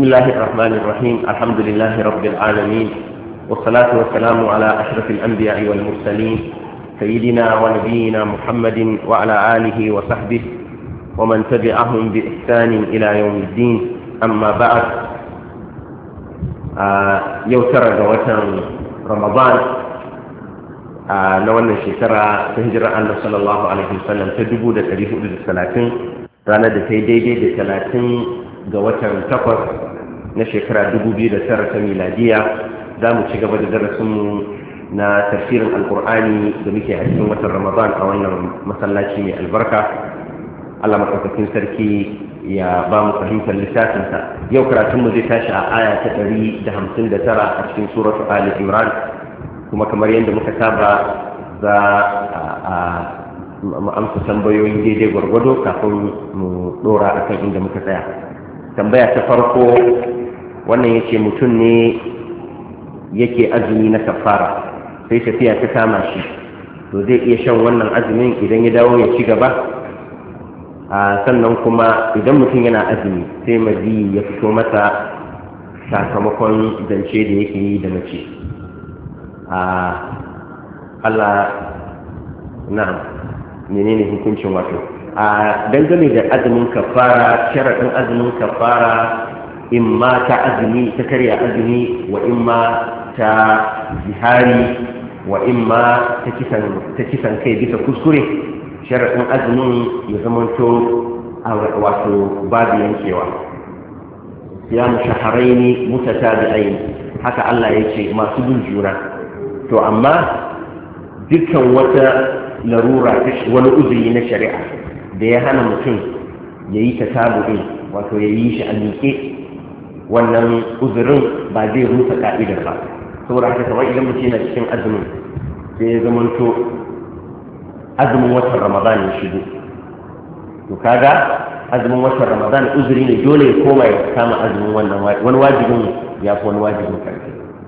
بسم الله الرحمن الرحيم. الحمد لله رب العالمين، والصلاة والسلام على أشرف الأنبياء والمرسلين سيدنا ونبينا محمد وعلى آله وصحبه ومن تبعهم بإحسان إلى يوم الدين. أما بعد، يوتر وتر رمضان نوانا شكرا تهجر أن صلى الله عليه وسلم تدبو دا تاريخ الثلاثين رانا دا تيدي دا ثلاثين ga watan 8 na shekara 2009 ta miladiya. za mu ci gaba da darasinmu na tafsirin alkur'ani da muke a cikin watan ramadan a wannan masallaci mai albarka. Allah maɗaukakin sarki ya ba mu fahimtar littafinsa. yau karatunmu zai tashi a aya ta 159 a cikin suratu ali imran, kuma kamar yadda muka saba za a amsa tambayoyi daidai gwargwado kafin mu dora akan inda muka tsaya. tambaya ta farko, wannan yace mutum ne yake azumi na kafara sai tafiya ta kama shi, to zai iya shan wannan azumin idan ya dawo ya ci gaba? Sannan kuma idan mutum yana azumi sai mazi ya fito masa sakamakon zance da yake yi da mace, Allah na menene hukuncin wato dangane da azumin kafara? sharaɗin azumin kafara in ma ta azumi ta karya azumi, wa in ma ta zihari, wa in ma ta kisan kai bisa kuskure. sharaɗin azumin ya zamanto wato babu yankewa. siyamu shahraini mutatabi'ain, haka Allah ya ce, masu bin juna. to amma dukkan wata larura, wani uzuri na shari'a da ya hana mutum ya yi tasabu'in, wato ya yi shi a miƙe, wannan uzurin ba zai rusa ka'idar ba. saboda haka kamar idan mutum yana cikin azumin sai ya zamanto azumin watan ramadan ya shigo, to kaga azumin watan ramadan uzuri ne, dole ya koma ya kama azumin wannan wani wajibin ya fi wani wajibin karfi.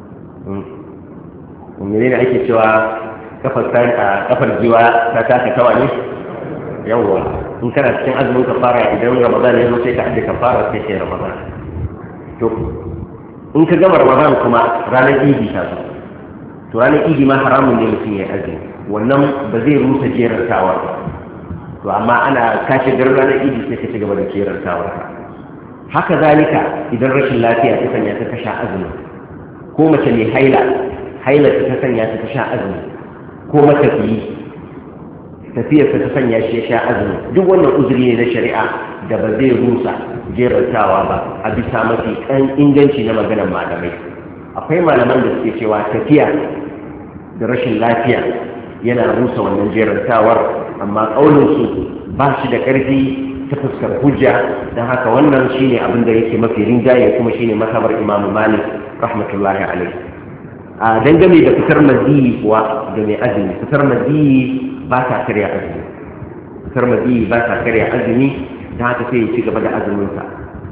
menene ake cewa kafar jiwa ta taka tawa ne? yawwa, in kana cikin azumin kafara idan ramadan ya zo sai ka ajiye kafara sai kai ramadan. to in ka gama ramadan kuma ranar idi ta zo, to ranar idi ma haramun ne mutum ya azumi, wannan ba zai rusa jerantawar ba. to amma ana kashe garin ranar idi sai ka ci gaba da jerantawar ka. haka zalika idan rashin lafiya ta sanya ta sha azumi, ko mace mai haila ta sanya ta sha azumi, ko matafiyi tafiyarsa ta sanya shi ya sha azumi, duk wannan uzuri ne na shari'a da ba zai rusa jerantawa ba a bisa mafi kan inganci na maganar malamai. akwai malaman da suke cewa tafiya da rashin lafiya yana rusa wannan jerantawar, amma ƙauninsu ba shi da ƙarfi ta fuskar hujja, don haka wannan shine abin da yake mafi rinjaye, kuma shine mazhabar imamu malik rahmatullahi alaihi. dangane da fitar maziyi kuwa da mai azumi, fitar maziyi ba ta karya azumi, fitar maziyi ba ta karya azumi, da haka sai ya ci gaba da azuminsa.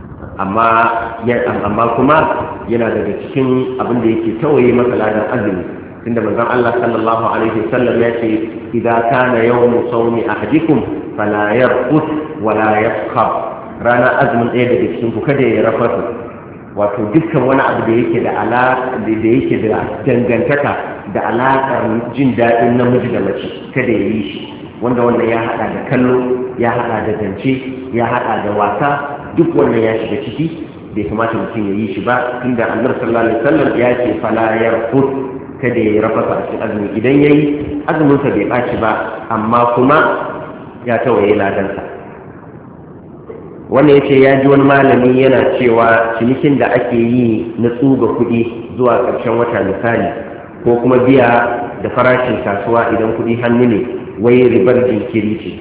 amma kuma yana daga cikin abin da yake tawaye masa ladan azumi, tunda manzon Allah sallallahu alaihi wasallam ya ce, idan kana yawmu sawmi ahadikum fala yarqus wala yaskhab. rana azumin ɗaya daga cikin ku kada ya rafasa, wato dukkan wani abu da yake da alaƙa da yake da dangantaka da alaƙar jin daɗin namiji da mace kada ya yi shi, wanda wannan ya haɗa da kallo, ya haɗa da zance, ya haɗa da wasa, duk wannan ya shiga ciki. bai kamata mutum ya yi shi ba, tunda annabi sallallahu alaihi wasallam ya ce fala yarfut, kada ya rafasa a cikin azumi. idan yayi azuminsa bai ɓaci ba, amma kuma ya tawaye ladansa. wannan yace ya ji wani malami yana cewa cinikin da ake yi na tsuga kuɗi zuwa ƙarshen wata misali, ko kuma biya da farashin kasuwa idan kuɗi hannu ne, wai ribar jinkiri ce.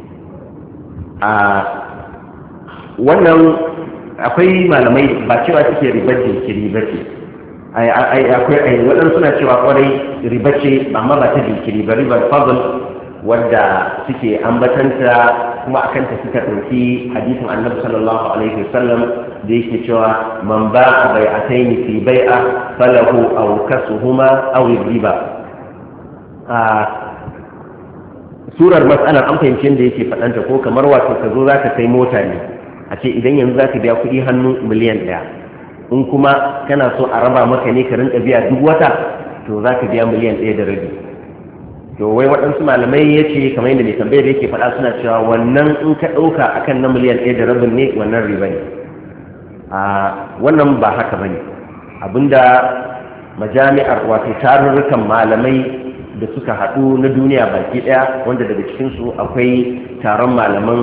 wannan akwai malamai ba cewa suke ribar jinkiri ba ce, akwai waɗansu suna cewa kwarai riba ce, amma ba ta jinkiri ba, ribar fadl wadda suke ambatanta, kuma akan ta suka ɗauki hadisin annabi sallallahu alaihi wasallam da yake cewa man ba'a bai'atayn fi bai'a falahu aw kasuhuma aw riba. surar matsalar an fahimci da yake faɗanta, ko kamar wato ka zo za ka kai mota ne, a ce idan yanzu za ka biya kuɗi hannu miliyan 1, in kuma kana so a raba maka ne ka rinka biya duk wata to za ka biya miliyan 1.5. to wai waɗansu malamai ya ce kamar yadda mai tambayar yake faɗa suna cewa wannan in ka ɗauka akan na miliyan 1.5 ne wannan riba ne. Wannan ba haka ba ne. Abinda majami'ar wato tarurrukan malamai da suka haɗu na duniya baki ɗaya, wanda daga cikinsu akwai taron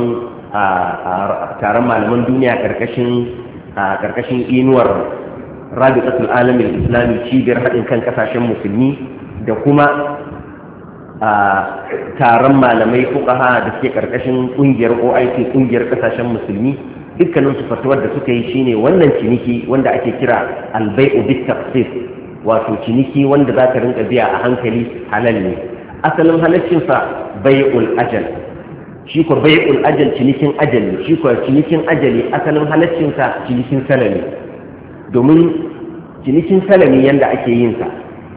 malaman duniya ƙarƙashin inuwar rabi'atul alamin islami, cibiyar haɗin kan ƙasashen musulmi, da kuma taron malamai fuqaha da suke ƙarƙashin ƙungiyar OIC, ƙungiyar ƙasashen musulmi. Dukkanin su fatuwar da suka yi shine wannan ciniki wanda ake kira albai'u bit taqsir, wato ciniki wanda za ka rinka biya a hankali, halal ne. Asalin halaccinsa bai'ul ajal, shi ko bai'ul ajal cinikin ajali, shi ko cinikin ajali asalin halaccinsa cinikin salami. Domin cinikin salami yanda ake yin sa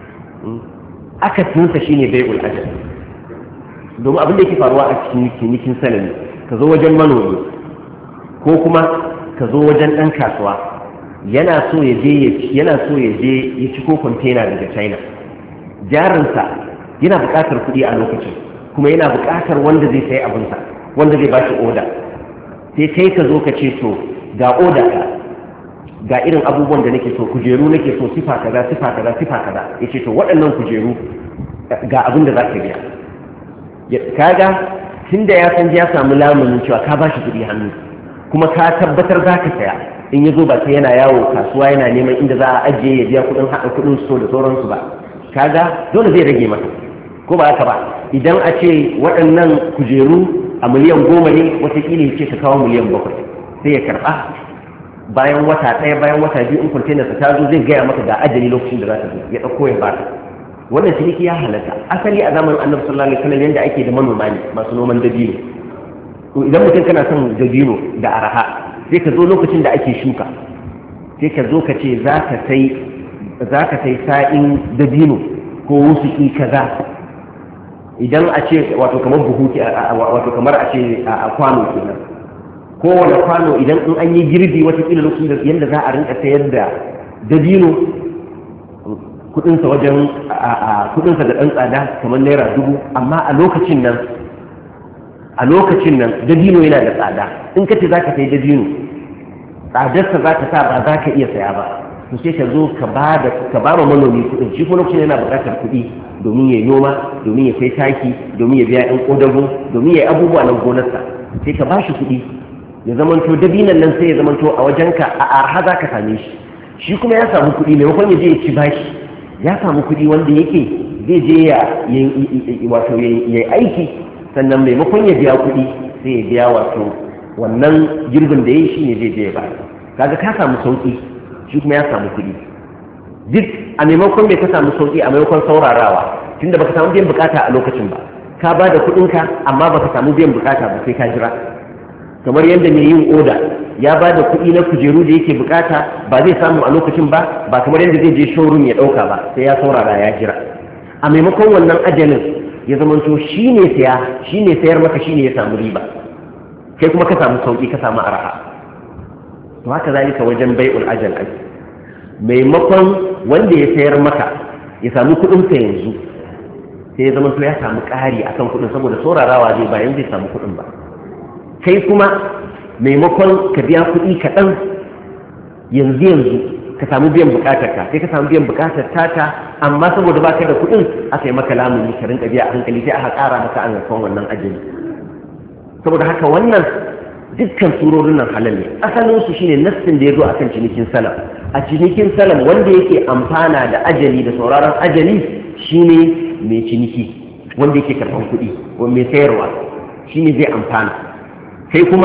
akasinsa shine bai'ul ajal. Domin abin da yake faruwa a cikin cinikin salami, ka zo wajen manomi ko kuma ka zo wajen ɗan kasuwa yana so ya je ya ciko kwantena daga China, jarinsa yana buƙatar kuɗi a lokacin, kuma yana buƙatar wanda zai sayi abinsa, wanda zai bashi oda. Sai kai ka zo ka ce to ga oda ga irin abubuwan da nake so, kujeru nake so, sifa kaza sifa kaza sifa kaza. Ya ce to waɗannan kujeru ga abin da za ka biya. Kaga tunda ya san ya samu lamunin cewa ka bashi kuɗi hannu, kuma ka tabbatar za ka saya, in ya zo ba sai yana yawo kasuwa yana neman inda za a ajiye ya biya kuɗin haɗa kuɗin so da sauransu ba, kaga dole zai rage masa, ko ba haka ba. Idan a ce waɗannan kujeru a miliyan 10 ne, watakila ya ce ka kawo miliyan 7, sai ya karɓa. Bayan wata ɗaya bayan wata biyu in kwantenarsa ta zo zai gaya maka ga ajali lokacin da za ta zo, ya ɗauko ya bata. Wannan ciniki ya halatta asali a zamanin annabi sallallahu alaihi wasallam, yanda ake da manoma ne masu noman dabino. To idan mutum kana son dabino da araha, sai ka zo lokacin da ake shuka, sai ka zo ka ce za ka sai sa'in dabino ko wusuki kaza. Idan a ce wato kamar buhu, wato kamar a ce a kwano kenan, kowane kwano idan in an yi girbi watakila lokacin da yadda za a rinka sayar da dabino kudinsa da ɗan tsada kamar naira 1000, amma a lokacin nan dabino yana da tsada. In ka ce za ka sai dabino, tsadarsa za ka sa ba za ka iya saya ba, to sai ka zo ka ba ma manomi kuɗin. Shi kuma lokacin yana buƙatar kuɗi domin ya yi noma, domin ya sai taki, domin ya biya 'yan ƙodago, domin ya yi abubuwa na gonarsa. Sai ka ba shi kuɗi, ya zamanto dabinan nan sai ya zamanto a wajenka a arha za ka same shi. Shi kuma ya samu kuɗi, maimakon ya je ya ci bashi, ya samu kuɗi wanda yake zai je ya yi aiki, sannan maimakon ya biya kuɗi sai ya biya wato wannan girbin da ya yi shi ne zai je ya ba. Kaga ka samu sauƙi, shi kuma ya samu kuɗi. Duk a maimakon bai ka samu sauƙi, a maimakon saurarawa, tunda baka samu biyan bukata a lokacin ba, ka ba da kuɗinka amma baka samu biyan bukata ba, sai ka jira. Kamar yadda mai yin oda ya ba da kuɗi na kujeru da yake bukata, ba zai samu a lokacin ba, ba kamar yadda zai je showroom ya ɗauka ba, sai ya saurara ya jira. A maimakon wannan ajalin ya zamanto shi ne sayar maka, shi ne ya samu riba, kai kuma ka samu sauƙi, ka samu araha. To haka zalika wajen bai'ul ajal ake. Maimakon wanda ya sayar maka ya samu kuɗinsa yanzu, sai ya zamanto ya samu ƙari akan kuɗin, saboda saurarawa zai bayan zai samu kuɗin ba. Kai kuma maimakon ka biya kuɗi kaɗan yanzu ka samu biyan buƙatarka, sai ka samu biyan buƙatar tata, amma saboda ba ka da kuɗin aka yi maka lamuni ka rinka biya a hankali, sai aka ƙara maka an kan wannan ajali. Saboda haka wannan dukkan surorin nan halal ne. Asalin su shine nassin da ya zo akan cinikin salam. A cinikin salam wanda yake amfana da ajali da sauraron ajali shine mai ciniki, wanda yake karɓar kuɗi ko mai sayarwa, shine zai amfana. Sai kuma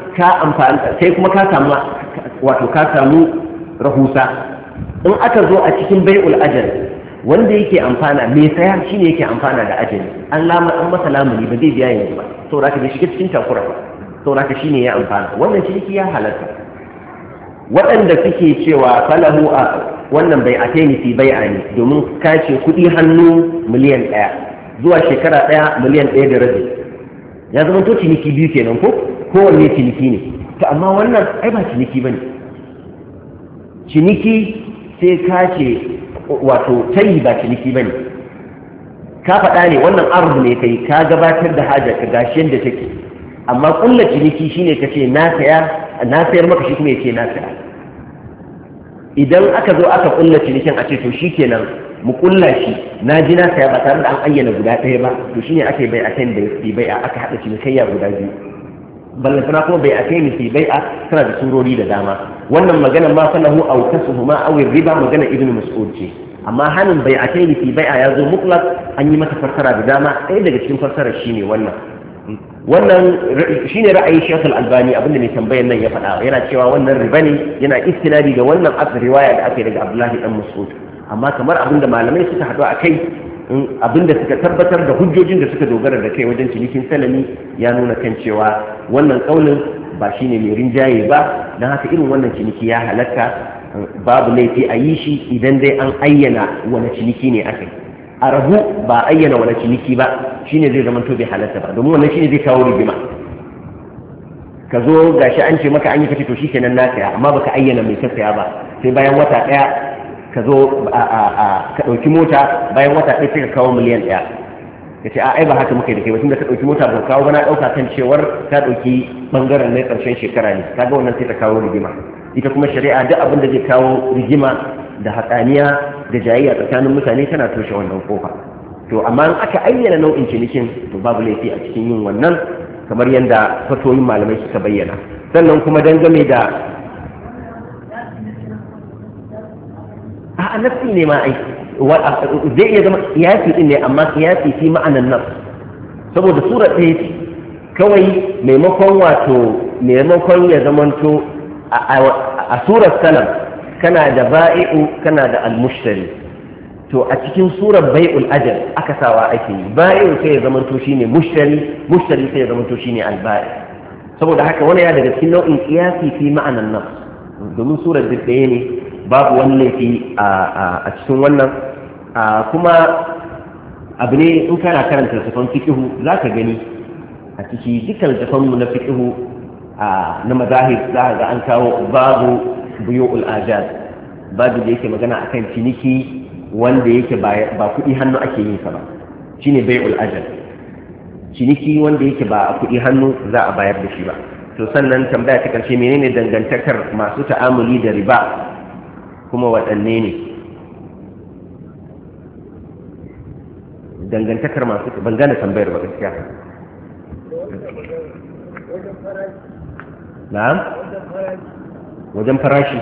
ka samu rahusa. In aka zo a cikin bai'ul ajal, wanda yake amfana, mai saya shine yake amfana da ajali. An masa lamuni ba zai biya yanzu ba, saboda ka bai shiga cikin takura ba, saboda ka shine ya amfana. Wannan ciniki ya halatta. Waɗanda suke cewa falahu a wannan bai a taimaki bai'a ne, domin ka ce kuɗi hannu miliyan 1 zuwa shekara 1 miliyan 1.5, ya zama to ciniki biyu kenan ko kowanne ciniki ne. To amma wannan ai ba ciniki bane. ciniki sai ka ce wato tayi ba ciniki bane, ka faɗa ne wannan arzu ne kai ka gabatar da haja ka gashi yadda take, amma kulla ciniki shine ka ce na sayar maka shi kuma ya ce na saya. Idan aka zo aka kulla cinikin a ce to shikenan mu kulla shi na ji na saya ba tare da an ayyana guda ɗaya ba, to shine ake bai akan da fi bai'a aka haɗa cinikayya guda biyu. ballantana kuma bai akai ni fi bai'a tana da surori da dama. Wannan magana ma falahu aw kasuhuma aw riba magana ibnu mas'ud ce, amma hanin bai akai ni fi bai'a ya zo mutlaq an yi mata fassara da dama. Ɗaya daga cikin fassarar shine wannan shine ra'ayin Sheikh Al-Albani abinda mai tambayar nan ya faɗa, yana cewa wannan riba ne, yana istinadi ga wannan asr riwaya da ake daga Abdullahi dan Mas'ud. Amma kamar abinda malamai suka haɗu a kai, abinda suka tabbatar da hujjojin da suka dogara da kai wajen cinikin salami ya nuna kan cewa wannan kaulin ba shine mai rinjaye ba, don haka irin wannan ciniki ya halatta, babu laifi a yi shi idan dai an ayyana wani ciniki ne aka yi. A rabu ba ayyana wani ciniki ba shine zai zama to bai halatta ba, domin wannan shine zai kawo rigima. Ka zo gashi an ce maka an yi kace to shikenan na saya, amma baka ayyana mai ka saya ba, sai bayan wata ɗaya ka zo ka ɗauki mota, bayan wata ɗaya sai ka kawo miliyan ɗaya, ka ce ai ba haka muka yi da kai ba, tunda ka ɗauki mota ba kawo ba, na ɗauka kan cewar ka ɗauki ɓangaren na ƙarshen shekara ne, kaga wannan sai ta kawo rigima. Ita kuma shari'a duk abin da zai kawo rigima da hatsaniya da jayayya tsakanin mutane tana toshe wannan kofa. To amma in aka ayyana nau'in cinikin to babu laifi a cikin yin wannan, kamar yadda fatoyin malamai suka bayyana. Sannan kuma dangane da a nafsi ne ma ai zai iya zama kiyasi din ne, amma kiyasi fi ma'anan nafs, saboda sura ɗaya ce kawai, maimakon ya zamanto a surar salam kana da ba'i'u kana da almushtari, to a cikin surar bai'ul ajal aka sawa ake yi, ba'i'u sai ya zamanto shine mushtari sai ya zamanto shine alba'i. Saboda haka wani ya daga cikin nau'in kiyasi fi ma'anan nafs, domin surar duk ɗaya ne, babu wani laifi a cikin wannan. Kuma abu ne in kana karanta littafin fiqhu za ka gani a ciki dukkan littafanmu na fiqhu na mazahib za ga an kawo babu buyu'ul ajaz, babu da yake magana akan ciniki wanda yake ba kuɗi hannu ake yin sa ba, shine bai'ul ajal, ciniki wanda yake ba kuɗi hannu za a bayar da shi ba. To sannan tambaya ta karshe, menene dangantakar masu ta'amuli da riba kuma waɗanne ne dangantakar masu, ban gane tambayar ba gaskiya. Na'am, wajen farashi.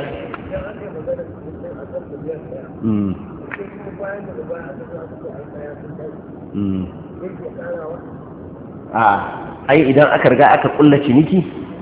Ai idan aka riga aka kulla ciniki,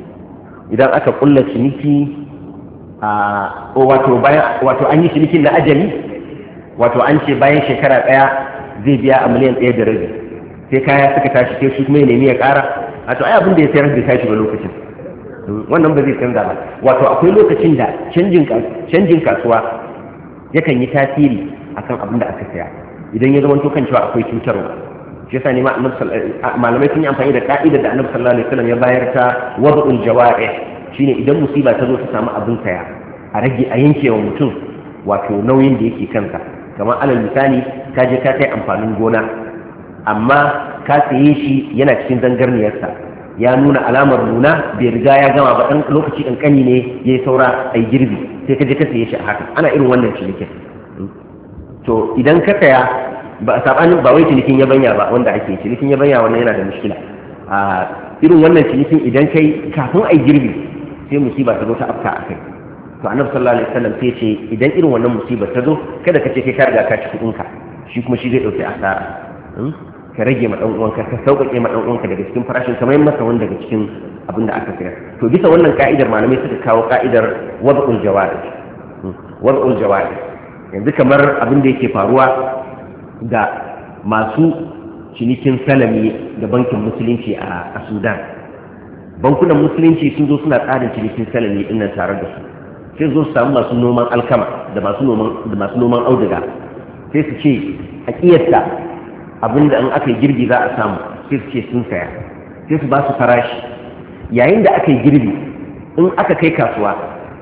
wato an yi cinikin na ajali, wato an ce bayan shekara ɗaya zai biya a miliyan 1.5, sai kaya suka tashi sai shi kuma ya nemi ya ƙara, wato ai abin da ya sayar da tashi ba lokacin, wannan ba zai canza ba. Wato akwai lokacin da canjin kasuwa yakan yi tasiri akan abin da aka saya, idan ya zama to kan cewa akwai cutarwa. Shi yasa ne malamai sun yi amfani da ka'idar da Annabi sallallahu alaihi wasallam ya bayar ta wad'ul jawa'i, shine idan musiba ta zo ta samu abin saya a rage, a yanke wa mutum wato nauyin da yake kansa. Kamar alal misali ka je ka kai amfanin gona, amma ka saye shi yana cikin zangarniyarsa, ya nuna alamar nuna bai riga ya gama ba, ɗan lokaci ƙanƙani ne ya yi saura a yi girbi, sai ka je ka saye shi a haka. Ana irin wannan cinikin. To idan ka saya ba sabanin ba wai cinikin yabanya ba, wanda ake cinikin yabanya wannan yana da mushkila. A irin wannan cinikin idan kai kafin a yi girbi sai musiba ta zo ta afka a kai, to Annabi sallallahu alaihi wasallam sai ce idan irin wannan musiba ta zo kada ka ce kai ka riga ka ci kuɗinka, shi kuma shi zai ɗauki asara. Ka rage ma ɗan uwanka, ka sauƙaƙe ma ɗan uwanka daga cikin farashin, kamar masa wani daga cikin abin da aka sayar. To bisa wannan ka'idar malamai suka kawo ka'idar wad'ul jawari. Yanzu kamar abin da yake faruwa da masu cinikin salami da bankin musulunci a Sudan. Bankunan musulunci sun zo suna tsarin cinikin salami ɗin nan tare da su. Sai zo su samu masu noman alkama da masu noman auduga, sai su ce a ƙiyasta abinda in aka yi girbi za a samu, sai su ce sun saya, sai su ba su farashi. Yayin da aka yi girbi in aka kai kasuwa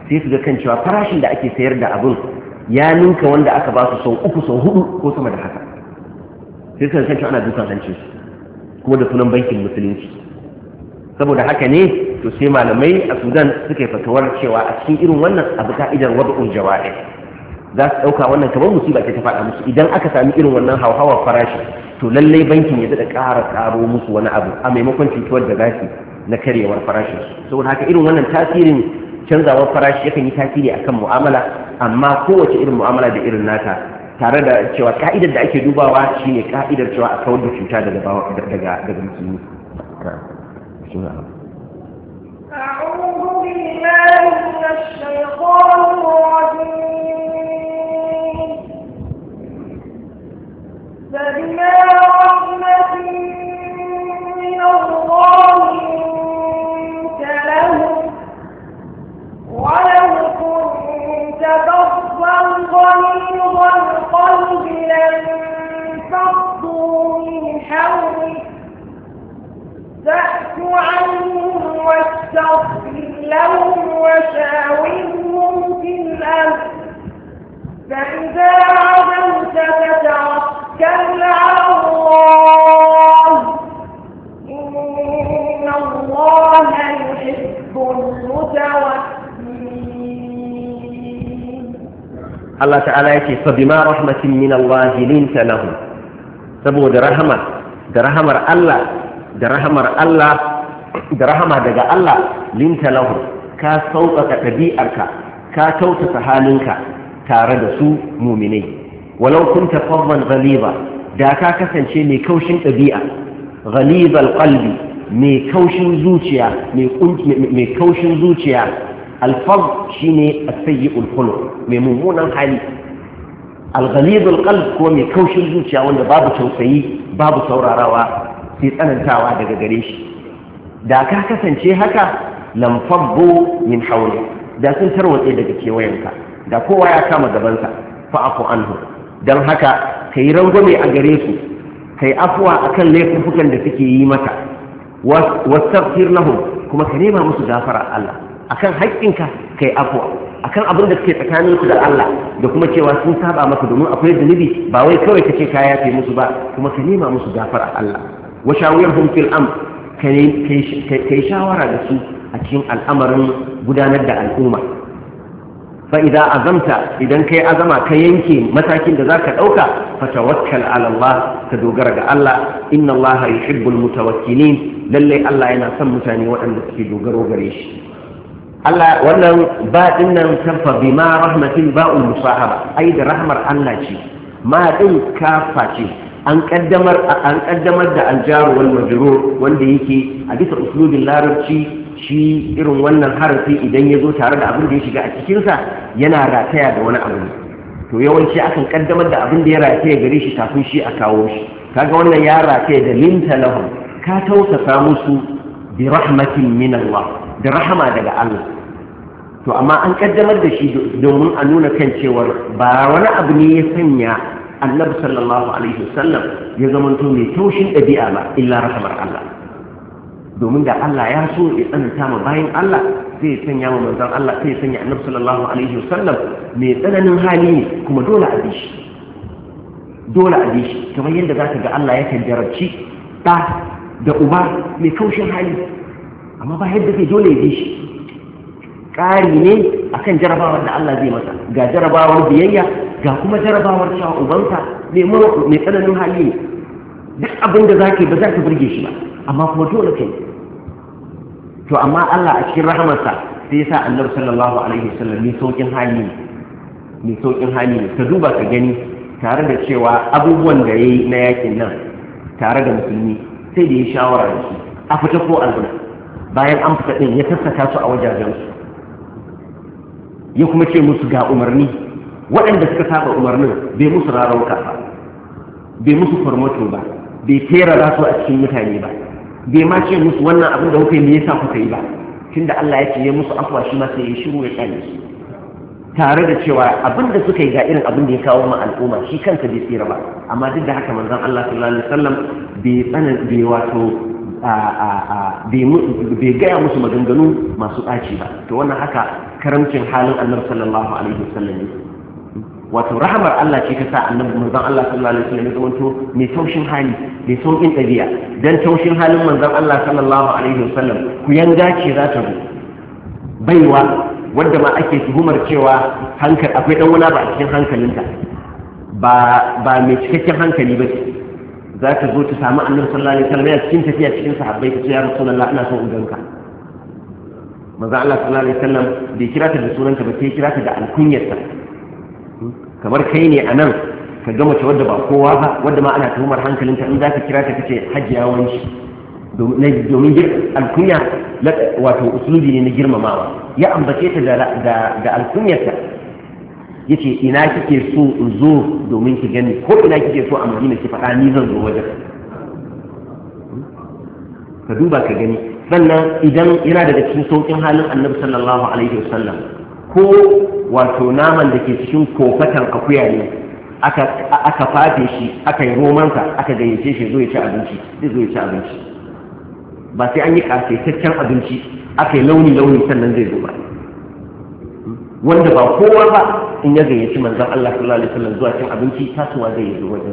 sai su ga kan cewa farashin da ake sayar da abin ya ninka wanda aka ba su sau 3 sau 4 ko sama da haka, sai su ga kan cewa ana dukan hancin su kuma da sunan bankin musulunci. Saboda haka ne to sai malamai a Sudan suka yi fatawar cewa a cikin irin wannan abu ka'idar wad'ul jawa'i za su ɗauka wannan kamar musiba ce ta faɗa musu idan aka sami irin wannan hauhawar farashi to lallai bankin ya daɗa ƙaro musu wani abu a maimakon cutuwar da za su na karyewar farashin. Saboda haka irin wannan tasirin canzawar farashi yakan yi tasiri akan mu'amala, amma kowace irin mu'amala da irin nata, tare da cewa ka'idar da ake dubawa shine ka'idar cewa a kawar da cuta daga musulmi. أعوذ بالله من الشيطان الرجيم. فبما رحمة من الله لنت لهم ولو كنت فظا غليظ القلب لانفضوا من حولك فاعف عنهم واستغفر لهم وشاورهم في الأمر فإذا عزمت فتوكل على الله إن الله يحب المتوكلين. الله تعالى يقول فبما رحمة من الله لنت لهم سبو درهمة الله da rahama daga Allah linta lahu ka sauƙaƙa ɗabi'arka ka tautata halinka tare da su muminai. Walau kunta faddan ghaliba da ka kasance mai kaushin ɗabi'a, ghalibal qalbi mai kaushin zuciya alfaz shine as-sayyi'ul khuluq mai mummunan hali, al-ghalibul qalb ko mai kaushin zuciya wanda babu tausayi babu saurarawa sai tsanantawa daga gare shi. Da ka kasance haka lamfabbo min hauli da sun tarwatse daga kewayenka, da kowa ya kama gabansa. Fa'afu anhu, don haka ka yi rangwame a gare su, ka yi afuwa a kan laifukan da suke yi maka, wastaghfir lahum kuma ka nema musu gafara Allah akan haƙƙinka, ka yi afuwa akan abin da suke tsakaninsu da Allah da kuma cewa sun saba maka domin akwai zunubi, ba wai kawai ka ce ka yafe musu ba, kuma ka nema musu gafara Allah. Wa shawirhum fil amr, kai shawara da su a cikin al'amarin gudanar da al'umma. Fa idan azamta, idan kai azama ka yanke matakin da zaka dauka, fa tawakkal ala Allah, ka dogara ga Allah. Inna Allah yuhibbul mutawakkilin, lalle Allah yana son mutane waɗanda suke dogaro gare shi. Allah wannan ba din nan tarfa bima rahmatin ba'ul musahaba, ai da rahmar Allah ce, ma din kafa ce. An kaddamar da aljaru wal majrur wanda yake a bisa uslubin larabci, shi irin wannan harafi idan ya zo tare da abin da ya shiga a cikinsa yana rataya da wani abu. To yawanci akan kaddamar da abin da ya rataya gare shi kafin shi a kawo shi. Kaga wannan ya rataya da linta lahum, ka tausasa musu bi rahmatin min Allah, da rahama daga Allah. To amma an kaddamar da shi domin a nuna kan cewar ba wani abu ne ya sanya annabi sallallahu alaihi wasallam ya zamanto mai taushin ɗabi'a ba illa rahamar Allah. Domin da Allah ya so ya tsananta ma bayan Allah zai sanya ma manzon Allah, sai ya sanya annabi sallallahu alaihi wasallam mai tsananin hali ne, kuma dole a bi shi, kamar yadda za ka ga Allah yakan jarabci ɗa da uba mai kaushin hali, amma ba yadda zai dole ya bi shi. Ƙari ne akan jarabawar da Allah zai masa, ga jarabawar biyayya ga kuma jarabawar cewa ubanka mai tsananin hali ne. Duk abin da za ka yi ba za ka burge shi ba, amma kuma dole kai. To amma Allah a cikin rahamarsa sai ya sa annabi sallallahu alaihi wasallam mai saukin hali ne. Ka duba ka gani, tare da cewa abubuwan da yayi na yakin nan tare da musulmi sai da ya shawara da su a fita ko albuna, bayan an fita din ya tattaka su a wajajensu, ya kuma ce musu ga umarni, waɗanda suka saba umarnin bai musu rarauka ba, bai musu farmato ba, bai terara su a cikin mutane ba, bai ma ce musu wannan abin da kuka yi me yasa kuka yi ba, tunda Allah ya ce ya musu afwa shi ma sai ya shiru ya kyale su, tare da cewa abin da suka yi ga irin abin da ya kawo ma al'umma shi kansa bai tsira ba. Amma duk da haka manzon Allah sallallahu alaihi wasallam bai bai gaya musu maganganu masu ɗaci ba. To wannan haka karamcin halin annabi sallallahu alaihi wasallam ne. Wato rahamar Allah ce ta sa annabi manzon Allah sallallahu alaihi wasallam ya zamanto mai taushin hali, mai saukin ɗabi'a. Dan taushin halin manzon Allah sallallahu alaihi wasallam ku yanga ce za ta zo baiwa wanda ma ake tuhumar cewa hankali akwai dan wani ba a cikin hankalinta, ba mai cikakken hankali ba ce, za ta zo ta samu annabi sallallahu alaihi wasallam yana cikin tafiya cikin sahabbai ta ce ya rasulullah ina son in ganka. Manzon Allah sallallahu alaihi wasallam bai kira ta da sunanta ba sai kira ta da alkunyarta. Kamar kai ne a nan ka ga mace wadda ba kowa ba, wadda ma ana tuhumar hankalinta, in za ka kira ta kace hajiya wanci, domin alkunya wato usulubi ne na girmamawa. Ya ambace ta da alkunyarta, yace ina kike so in zo domin ki gani, ko ina kike so a Madina ki faɗa ni zan zo wajen. Ka duba ka gani. Sannan idan yana daga cikin sauƙin halin annabi sallallahu alaihi wasallam, ko wato naman da ke cikin kofatan akuya ne aka fafe shi, aka yi romansa, aka gayyace shi zo ya ci abinci, zai zo ya ci abinci. Ba sai an yi ƙasaitaccen abinci aka yi launi sannan zai zo ba. Wanda ba kowa ba in ya gayyaci manzon Allah sallallahu alaihi wasallam zuwa cin abinci, tasowa zai yi wajen.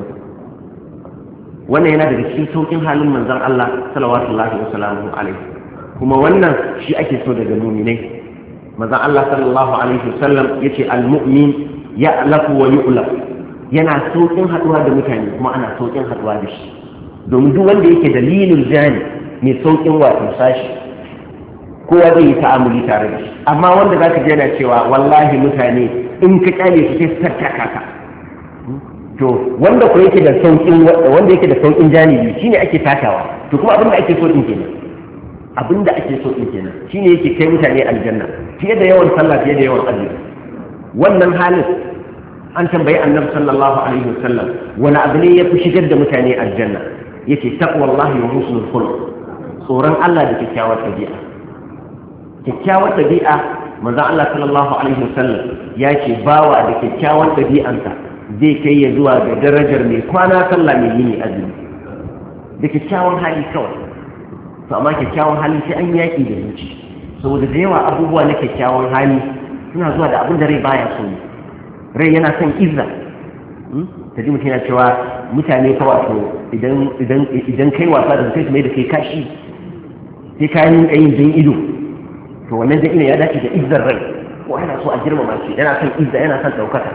Wannan yana daga cikin saukin halin manzon Allah sallallahu alaihi. Kuma wannan shi ake so daga mu'minai. Manzon Allah sallallahu alaihi wasallam yace al-mu'min ya'lafu wa yu'laf, yana saukin haduwa da mutane kuma ana saukin haduwa da shi. Domin duk wanda yake dalilin jani mai saukin wato sashi, kowa zai yi ta'amuli tare da shi. Amma wanda zaka ji yana cewa wallahi mutane in ka kyale su sai su tattaka ka, to wanda ko yake da saukin janibi shine ake takawa. To kuma abin da ake so din kenan, abinda ake so din kenan shine yake kai mutane aljanna fiye da yawan sallah, fiye da yawan azumi. Wannan halin an tambayi annabi sallallahu alaihi wasallam wani abu ne yafi shigar da mutane aljanna, yace taqwallahi wa husnul khuluq, tsoron Allah da kyakkyawar tabi'a. Kyakkyawar tabi'a manzon Allah sallallahu alaihi wasallam ya ce bawa da kyakkyawar tabi'ansa zai kai ya zuwa ga darajar mai kwana sallah mai yini azumi, da kyakkyawan hali kawai. To amma kyakkyawan hali sai an yaƙi da zuci, saboda da yawa abubuwa na kyakkyawan hali suna zuwa da abin da rai baya so ne. Rai yana son izza. Ta ji mutum yana cewa mutane fa wato idan kai wasa da kai su mai da kai kashi, sai kayan yin jan ido. To wannan jan ido ya dace da izzar rai, ko yana so a girmama shi, yana son izza, yana son ɗaukaka,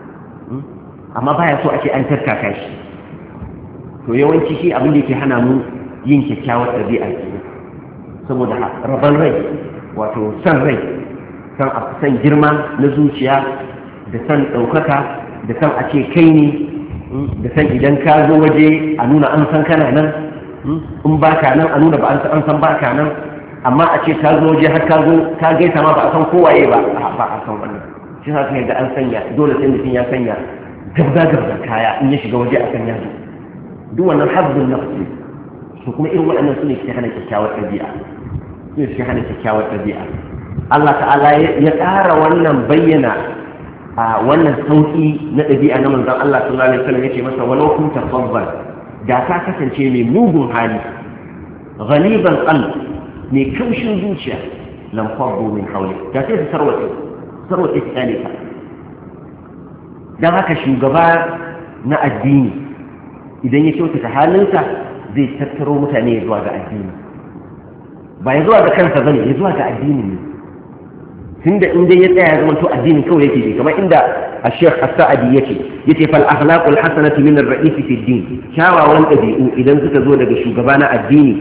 amma baya so a ce an tattaka shi. To yawanci shi abin da yake hana mu yin kyakkyawar ɗabi'a ke, saboda rabon rai, wato san rai, san girma na zuciya, da san ɗaukaka, da san a ce kai ne, da san idan ka zo waje a nuna an san kana nan, in ba ka nan a nuna ba an san ba ka nan. Amma a ce ka zo waje har ka gaisa ma ba a san kowaye ba a san wannan. Shi sa yadda an sanya dole sai mutum ya sanya gabza kaya in ya shiga waje a kan yazo. Duk wannan hazzun nafsi. To kuma irin waɗannan su ne suke hana kyakkyawar ɗabi'a. Allah ta'ala ya ƙara wannan bayyana a wannan sauƙi na ɗabi'a na manzon Allah sallallahu alaihi wasallam yace masa walau kunta faddan, da ka kasance mai mugun hali, ghaliban qalb, mai kaushin zuciya, lam faddu min hawli, da sai su sarwace su kane ka. Dan haka shugaba na addini idan ya kyautata halinsa zai tattaro mutane zuwa ga addini, ba ya zuwa ga kansa bane, ya zuwa ga addini ne. Tunda in dai ya tsaya ya zama to addinin kawai yake, kamar inda Sheikh As-Sa'di yace fal akhlaqul hasanatu min ar-ra'is fi ad-din, kyawawan dabi'u idan suka zo daga shugaba na addini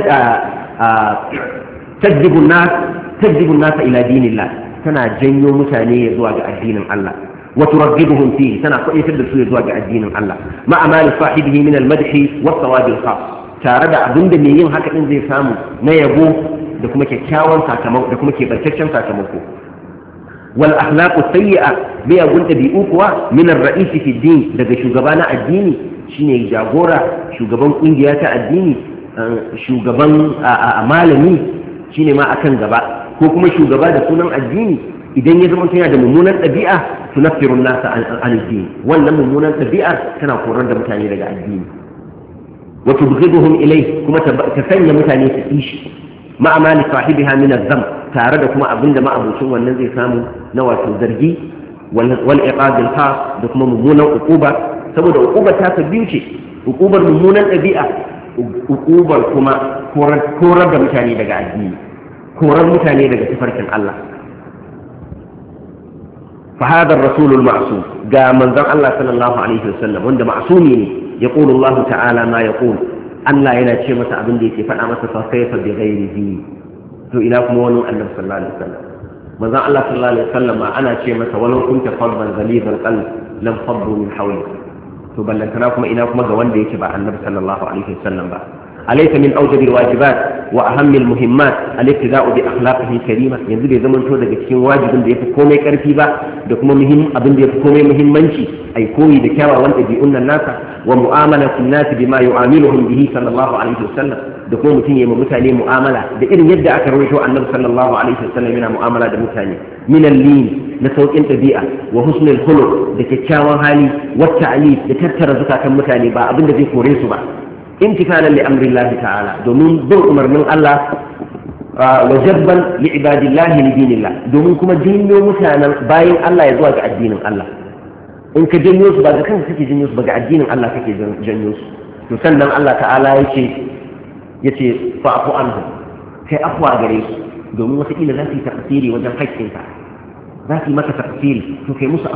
tajdibu an-nas ila dinillah, tana janyo mutane zuwa ga addinin Allah. وترغبهم فيه سنة قئيت الدسوية زواج الدين الله مع مال صاحبه من المدح والثواب الخاص تارد أبن دميين هكا إنزي سامو نيبو دكما كيكاوان ساكمو دكما كيبركشن ساكموكو والأخلاق السيئة بيا قلت بيؤكوا من الرئيس في الدين لذا شوغبانا الديني شيني جاغورا شوغبان إنجياتا الديني شوغبان مالني شيني ما أكن غبا كوكما شوغبا دسونا الديني idan ya zama tana da mummunan ɗabi'a tunaffiru nasa an addini, wannan mummunan ɗabi'ar tana korar da mutane daga addini. wa tubghiduhum ilayhi kuma ta sanya mutane su kishi ma'a ma li sahibiha min az-zam tare da kuma abinda ma'abucin wannan zai samu na wato zargi wal iqab al-khas da kuma mummunan uquba saboda uquba ta biyu ce uqubar mummunan ɗabi'a uqubar kuma korar da mutane daga addini korar mutane daga tafarkin Allah fa hada ar-rasul al-ma'sum ga manzon Allah sallallahu alaihi wasallam wanda ma'sumi ne yaqulu Allah ta'ala ma yaqul Allah yana ce masa abin da yake faɗa masa fa kaifa bi ghairihi to ina kuma wani annabi sallallahu alaihi wasallam manzon Allah sallallahu alaihi wasallam ana ce masa walau kunta faddan ghalidhal qalb lam faddu min hawlik to ballantana kuma ina kuma ga wanda yake ba annabi sallallahu alaihi wasallam ba alaysa min awjabi alwajibat wa ahammi almuhimmat al-ittida'u bi akhlaqihi karima yanzu bai zaman to daga cikin wajibin da yafi komai karfi ba da kuma abin da yafi komai muhimmanci ai koyi da kyawawan ɗabi'un nan nasa wa mu'amalatu an-nas bima yu'amiluhum bihi sallallahu alaihi wasallam da kuma mutum yayi mutane mu'amala da irin yadda aka rawaito annabi sallallahu alaihi wasallam yana mu'amala da mutane min al-lin na saukin ɗabi'a wa husnul khuluq da kyakkyawan hali wa ta'lif da tattara zakatan mutane ba abin da zai kore su ba imtithalan li amri Allah ta'ala domin bin umarnin Allah wa jabban li ibadillahi li dinillah domin kuma janyo mutanen bayin Allah ya zuwa ga addinin Allah in ka janyo su ba ga kanka kake janyo su ba ga addinin Allah kake janyo su to sannan Allah ta'ala yace fa'fu anhum kai afwa gare su domin wata kila za su yi tafsiri wajen haƙƙinka za su yi maka tafsiri to kai musu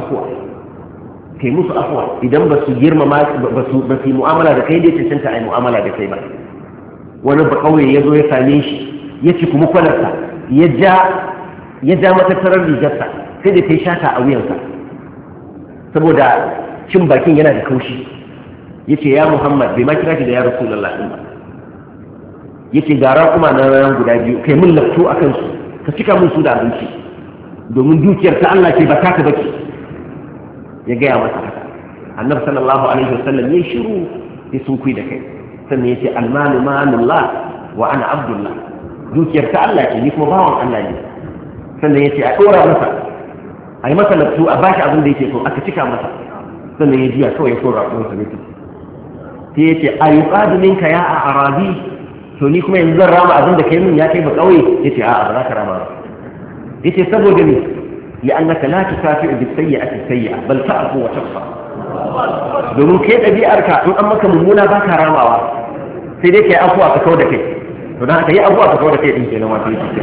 afwa idan ba su girmama ba su yi mu'amala da kai da ya cancanta a yi mu'amala da kai ba wani ba kauye ya zo ya same shi ya ci kuma kwalarsa ya ja matattarar rigarsa sai da ta yi shata a wuyansa saboda cin bakin yana da kaushi ya ce ya Muhammad bai ma kira shi da ya Rasulullah ɗin ba ya ce gara kuma na ranar guda biyu kai mun lafto a kansu ka cika mun su da abinci domin dukiyar ta Allah ce ba taka bace ya gaya masa haka annabi sallallahu alaihi wasallam ya shiru ya sunkuyi da kai sannan ya ce almalu malullah wa ana abdullah dukiyar ta Allah ce ni kuma bawan Allah ne sannan ya ce a ɗora masa a yi masa laftu a bashi abin da yake so aka cika masa sannan ya jiya kawai ya kora a ɗora mutu sai ya ce a yi ƙadu minka ya a arabi to ni kuma yanzu zan rama abin da kai min ya kai ba ƙauye ya ce a'a ba za ka rama ba ya ce saboda ne لأنك لا تكافئ بالسيئة السيئة بل تعفو وتصفى domin kai ɗabi'arka in an maka mummuna ba ka ramawa sai dai kai afuwa ka kawo da kai to don haka yi afuwa ka kawo da kai ɗin kenan wato yake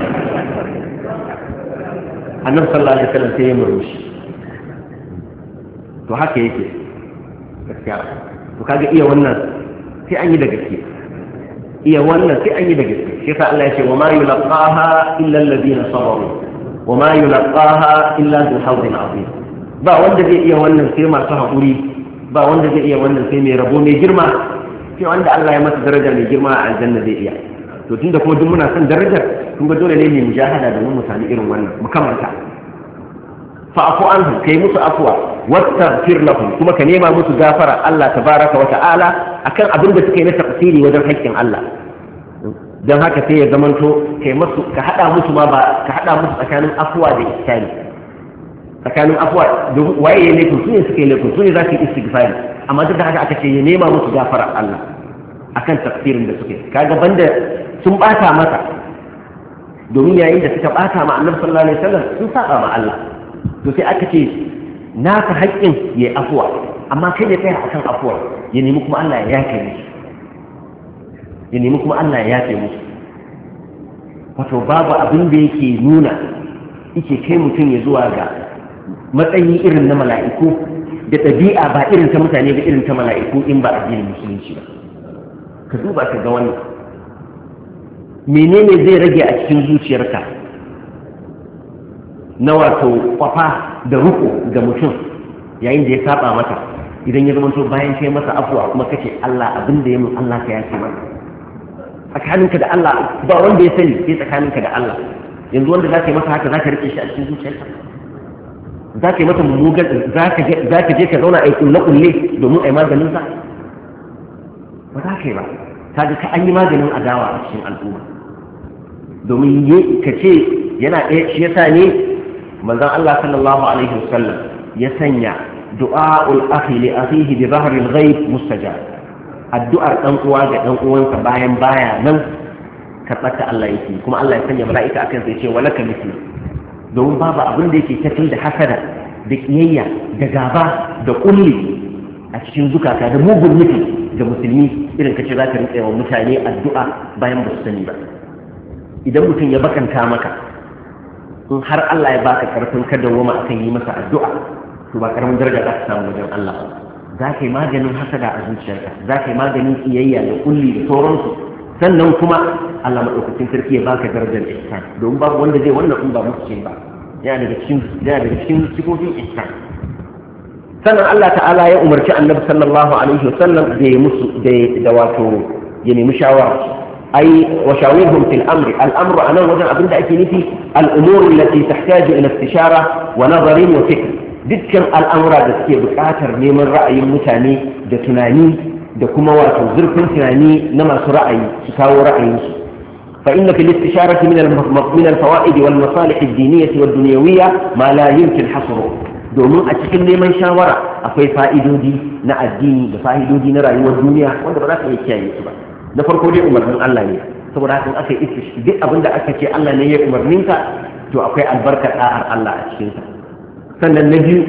annabi sallallahu alaihi wasallam sai ya murmushi to haka yake gaskiya to kaga iya wannan sai an yi da gaske iya wannan sai an yi da gaske shi yasa Allah ya ce wa ma yulqaha illa alladhina sabaru wa ma yulqaha illa zu hawzin azim ba wanda zai iya wannan sai masu haƙuri ba wanda zai iya wannan sai mai rabo mai girma sai wanda Allah ya masa daraja mai girma a aljanna zai iya to tunda kuma duk muna son darajar kun ga dole ne mu mujahada domin mu sami irin wannan mu kamanta fa'fu anhum kai musu afwa wastaghfir lahum kuma ka nema musu gafara Allah tabaraka wa ta'ala akan abin da suka yi na tafsiri wajen haƙƙin Allah don haka sai ya zamanto kai musu ka hada musu ma ba ka hada musu tsakanin afwa da ihsani tsakanin afwa da waye ne laifin su ne suka yi laifin su ne za su yi istighfari amma duk da haka aka ce ya nema musu gafara Allah akan tafsirin da suke kaga banda sun bata masa domin yayin da suka bata ma Annabi sallallahu alaihi wasallam sun saba ma Allah to sai aka ce naka haƙƙin ya afwa amma kai ne kai akan afwa ya nemi kuma Allah ya yafe musu ya nemi kuma Allah ya yafe musu wato babu abin da yake nuna yake kai mutum ya zuwa ga matsayi irin na mala'iku da ɗabi'a ba irin ta mutane ba irin ta mala'iku in ba addinin musulunci ba ka duba ka ga wannan menene zai rage a cikin zuciyarka na wato kwafa da ruko ga mutum yayin da ya saba mata idan ya zama to bayan kai masa afuwa kuma kace Allah abin da ya mun Allah ka yafe masa tsakaninka da Allah ba wanda ya sani sai tsakaninka da Allah yanzu wanda za ka yi masa haka za ka rike shi a cikin zuciyarka za ka yi masa mummugan za ka je ka zauna a yi kulle-kulle domin a yi maganinsa ba za ka yi ba ta ga ka an yi maganin adawa a cikin al'umma domin ka ce yana ɗaya shi yasa ne manzon Allah sallallahu alaihi wasallam ya sanya du'a'ul akhi li akhihi bi dhahril ghaib mustajab addu'ar dan uwa ga dan uwansa bayan baya nan karɓar Allah yake, kuma Allah ya sanya mala'ika akan sai ce walaka mithlu, domin babu abin da yake tafi da hasada da kiyayya da gaba da kulli a cikin zukata da mugun nufi ga musulmi irin kace za ka rinƙa wa mutane addu'a bayan ba su sani ba. Idan mutum ya bakanta maka, in har Allah ya baka karfin ka dawoma akan yi masa addu'a, to ba karamin daraja za ka samu wajen Allah ba. Za ka yi maganin hasada a zuciyarka, za ka yi maganin kiyayya da kulli da sauransu, sannan kuma Allah maɗaukakin sarki ya baka darajar ihsan, domin babu wanda zai wannan in ba mutum ba, yana daga cikin sifofin ihsan. Sannan Allah ta'ala ya umarci annabi sallallahu alaihi wasallam da ya musu da wato ya nemi shawara, ai wa shawirhum fil amri. Al-amru anan wajen abinda ake nufi al-umur allati tahtaju ila istishara wa nazarin wa fikr, dukkan al'amura da suke buƙatar neman ra'ayin mutane da tunani da kuma wato zurfin tunani na masu ra'ayi su kawo ra'ayinsu. fa inna fil istisharati min al-fawaid wal masalih ad-diniyyah wad dunyawiyya ma la yumkin hasru, domin a cikin neman shawara akwai fa'idodi na addini da fa'idodi na rayuwar duniya wanda ba za ka iya kiyaye su ba. Na farko dai umarnin Allah ne, saboda haka aka yi duk abinda aka ce Allah ne ya umarninka, to akwai albarkar da'ar Allah a cikinsa. Sannan na biyu,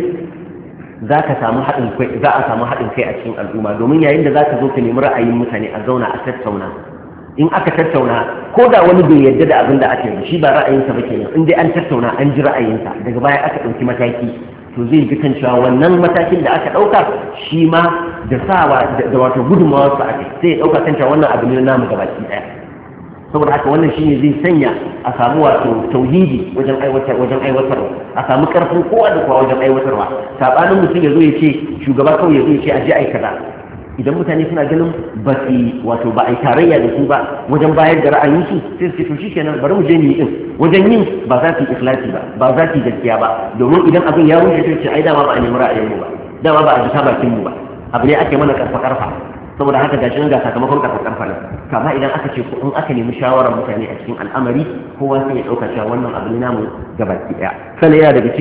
za a samu haɗin kai a cikin al'umma, domin yayin da za ka zo ka nemi ra'ayin mutane a zauna a tattauna. In aka tattauna, ko da wani bai yarda da abin da ake yi shi ba ra'ayinsa ba kenan, in dai an tattauna an ji ra'ayinsa daga baya aka ɗauki mataki, to zai ji kan cewa wannan matakin da aka ɗauka shi ma da sawa da wato gudunmawar sa ake, sai ya ɗauka kan cewa wannan abu ne namu gabaki ɗaya. Saboda haka wannan shine zai sanya a samu wato tauhidi wajen aiwatarwa, a samu karfin kowa da kowa wajen aiwatarwa. Sabanin mutum ya zo ya ce shugaba kawai ya zo ya ce aje ai kaza, idan mutane suna ganin ba a yi tarayya da su ba wajen bayar da ra'ayinsu, sai su ce to shikenan bari mu je mu yi din, wajen yin ba za su yi ikhlasi ba za su yi gaskiya ba, domin idan abin ya rushe to ce ai dama ba a nemi ra'ayin mu ba, dama ba a ji ta bakin mu ba, abu ne ake mana karfa saboda haka gashi nan ga sakamakon karfa ne. Kama idan aka ce in aka nemi shawarar mutane a cikin al'amari, kowa sai ya dauka cewa wannan abu ne namu gabaki daya. Sannan yana daga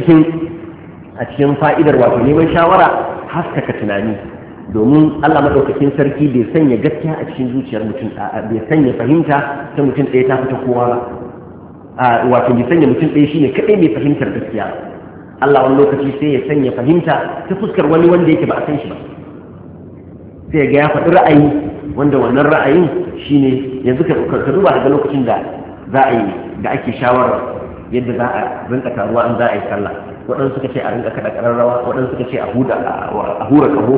cikin fa'idar wato neman shawara haskaka tunani, domin Allah madaukakin sarki bai sanya gaskiya a cikin zuciyar mutum, bai sanya fahimta ta mutum ɗaya ta fita kowa ba, wato bai sanya mutum ɗaya shine kadai mai fahimtar gaskiya. Allah wani lokaci sai ya sanya fahimta ta fuskar wani wanda yake ba a san shi ba, sai ga ya faɗi ra'ayi wanda wannan ra'ayin shine yanzu ka duba daga lokacin da ake shawarar yadda za a rinka taruwa an za a yi sallah, waɗansu suka ce a rinka kaɗa ƙararrawa, waɗansu suka ce a hura ƙaho.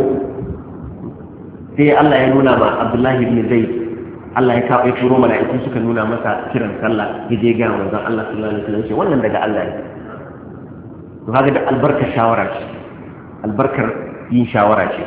Sai Allah ya nuna ma Abdullahi ibn Zaid, Allah ya kawo turo mala'iku suka nuna masa kiran sallah, ya je ga manzon Allah sallallahu alaihi wasallam, wannan daga Allah ne. To haka da albarkar shawara ce, albarkar yin shawara ce.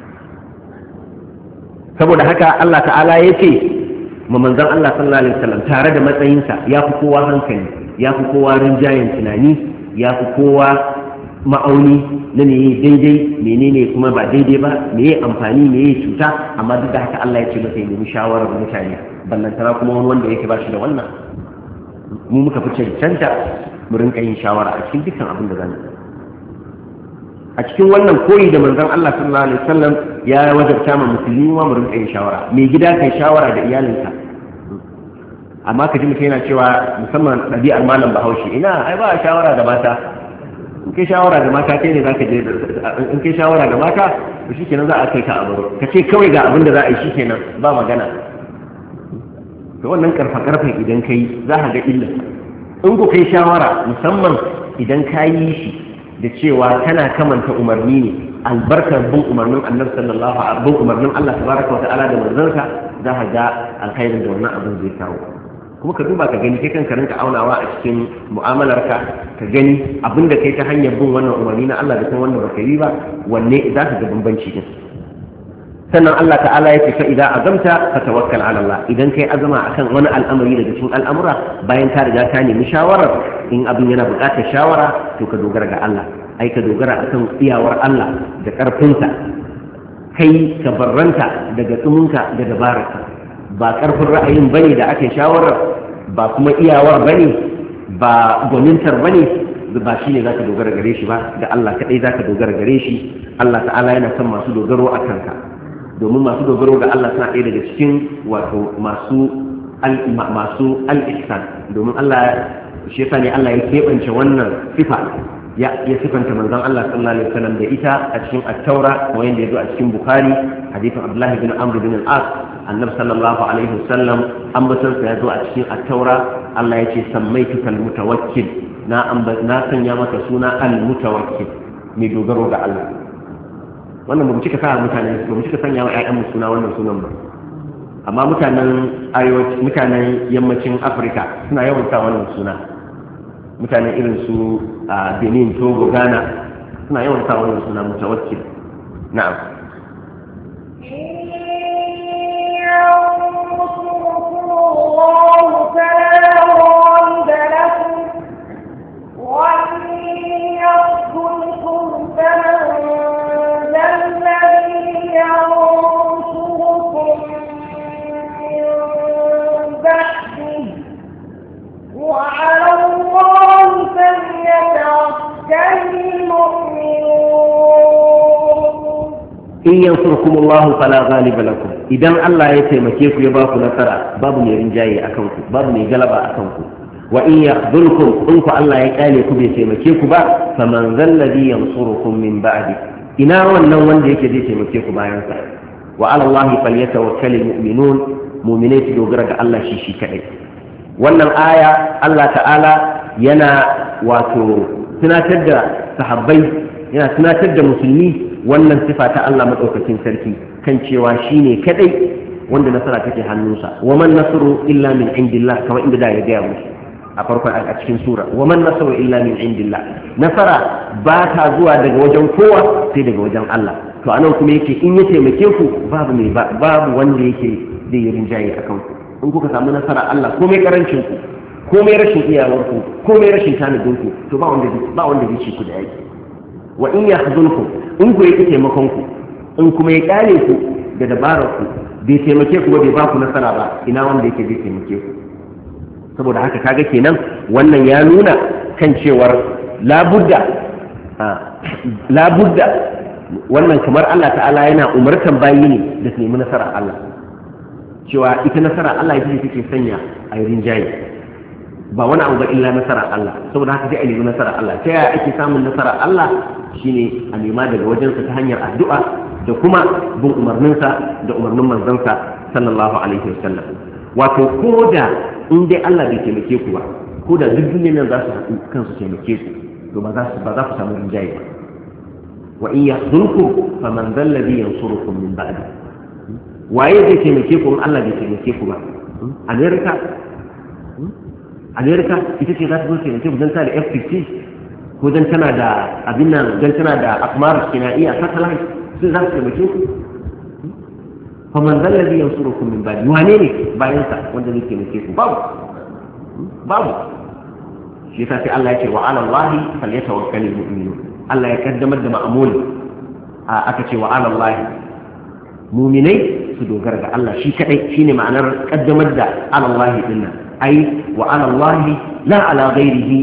Saboda haka Allah ta'ala ya ce ma manzon Allah sallallahu alaihi wasallam tare da matsayinsa ya fi kowa hankali, ya fi kowa rinjayen tunani, ya fi kowa ma'auni na ne daidai menene kuma ba daidai ba, me ya amfani me ya cuta, amma duk da haka Allah ya ce masa ya nemi shawarar mutane, ballantana kuma wani wanda yake ba shi da wannan. Mu muka fi cancanta mu rinka yin shawara a cikin dukkan abin da zamu. A cikin wannan koyi da manzon Allah sallallahu alaihi wasallam ya wajabta ma musulmi ma mu rinka yin shawara. Mai gida kai shawara da iyalinka, amma ka ji mutum yana cewa musamman ɗabi'ar malam Bahaushe, ina ai ba shawara da mata. In kai shawara da mata kai ne za ka je, in kai shawara da mata to shikenan za a kai ka a baro, ka ce kawai ga abin da za a yi shikenan ba magana. To wannan karfa idan kai za ka ga illa. In ku kai shawara musamman idan ka yi shi da cewa kana kamanta umarni ne, albarkar bin umarnin Annabi sallallahu alaihi wasallam, umarnin Allah tabaraka wa ta'ala da manzansa, za ka ga alkhairin da wannan abin zai kawo. Kuma ka duba ka gani kai kanka rinka aunawa a cikin mu'amalarka, ka gani abinda kai ta hanyar bin wannan umarni na Allah da kuma wanda baka yi ba, wanne za ka ga bambanci din. Sannan Allah ta'ala ya ce fa idan azamta fa tawakkal ala Allah, idan kai azama akan wani al'amari daga cikin al'amura bayan ka riga ka nemi shawarar, in abin yana buƙatar shawara to ka dogara ga Allah, ai ka dogara akan iyawar Allah da ƙarfinsa, kai ka barranta daga tsumunka da dabararka. Ba ƙarfin ra'ayin bane da ake shawarar, ba kuma iyawar bane, ba gwanintar bane, ba shine zaka dogara gare shi ba, da Allah kadai zaka dogara gare shi. Allah ta'ala yana son masu dogaro a kanka. domin masu dogaro ga Allah suna ɗaya daga cikin wato masu al-ihsan, domin Allah shi yasa ne Allah ya keɓance wannan sifa ya sifanta manzon Allah sallallahu alaihi wasallam da ita a cikin at-taura wanda ya zo a cikin bukhari hadithin abdullahi bin amr bin al-as annabi sallallahu alaihi wasallam ambatan sa ya zo a cikin at-taura Allah ya ce sammaituka al-mutawakkil na sanya maka suna al-mutawakkil mai dogaro ga Allah. Wannan ba mu cika sa mutane ba mu cika sanya wa ƴaƴan mu suna wannan sunan ba, amma mutanen yammacin Afirka suna yawan sa wannan suna. Mutanen irin su a Benin, Togo, Ghana suna yawan sa wannan suna mutawakkil. Na'am. وعلى الله فليتوكل المؤمنون إن ينصركم الله فلا غالب لكم إذن الله يتمكيك يباكم نصرا باب يرنجاي أكنكم باب يغلب أكنكم وإن يخذلكم إنكم الله يقاليكم يتمكيك با فمن ذا الذي ينصركم من بعده إنا ونوان ديك يتمكيك با ينصر وعلى الله فليتوكل المؤمنون مؤمنين دوغرق الله شيشي كأي. Wannan aya Allah ta'ala yana wato tunatar da sahabbai, yana tunatar da musulmi wannan sifa ta Allah madaukakin sarki kan cewa shine kadai wanda nasara take hannunsa. Wa man nasru illa min indillah, kamar inda da ya gaya musu a farkon a cikin sura. Wa man nasru illa min indillah, nasara ba ta zuwa daga wajen kowa sai daga wajen Allah. To anan kuma yake in ya taimake ku babu wanda yake zai yi rinjaye akan ku. In kuka samu nasara Allah komai karancin ku, komai rashin iyawar ku, komai rashin tanadin ku, to ba wanda zai ci ku da yaki. Wa in yahzunkum, in ku yake taimakon ku, in kuma ya kare ku da dabarar ku, bai taimake ku ba, bai ba ku nasara ba, ina wanda yake zai taimake ku. Saboda haka kaga kenan wannan ya nuna kan cewar labudda wannan kamar Allah ta'ala yana umartan bayi ne da su nemi nasara Allah, cewa ita nasara Allah ita take sanya a yi rinjaye, ba wani abu ba illa nasara Allah. Saboda haka sai a nemi nasara Allah. Ta yaya ake samun nasara Allah? Shine a nema daga wajensa ta hanyar addu'a da kuma bin umarninsa da umarnin manzansa sallallahu alaihi wasallam. Wato ko da in dai Allah bai taimake ku ba, ko da duk duniyar nan za su haɗu kansu taimake ku, to ba za ku samu rinjaye ba. Wa in yahzunkum faman dhal ladhi yansurukum min ba'di, waye zai taimake ku in Allah bai taimake ku ba? Amerika ita ce za ta zo taimake ku don ta da F-15 ko don tana da abin nan, don tana da akmar sinaiya satellite, sai za su taimake ku. faman zallabi yansurukum min ba'di, wane ne bayan sa wanda zai taimake ku? babu. Shi yasa sai Allah ya ce wa 'ala Allahi falyatawakkalul mu'minun. Allah ya kaddamar da ma'amuli aka ce wa 'ala Allahi, mu'minai su dogara ga Allah shi kadai, shine ma'anar kaddamar da 'ala Allahi dinnan. Ai wa 'ala Allahi la 'ala ghairihi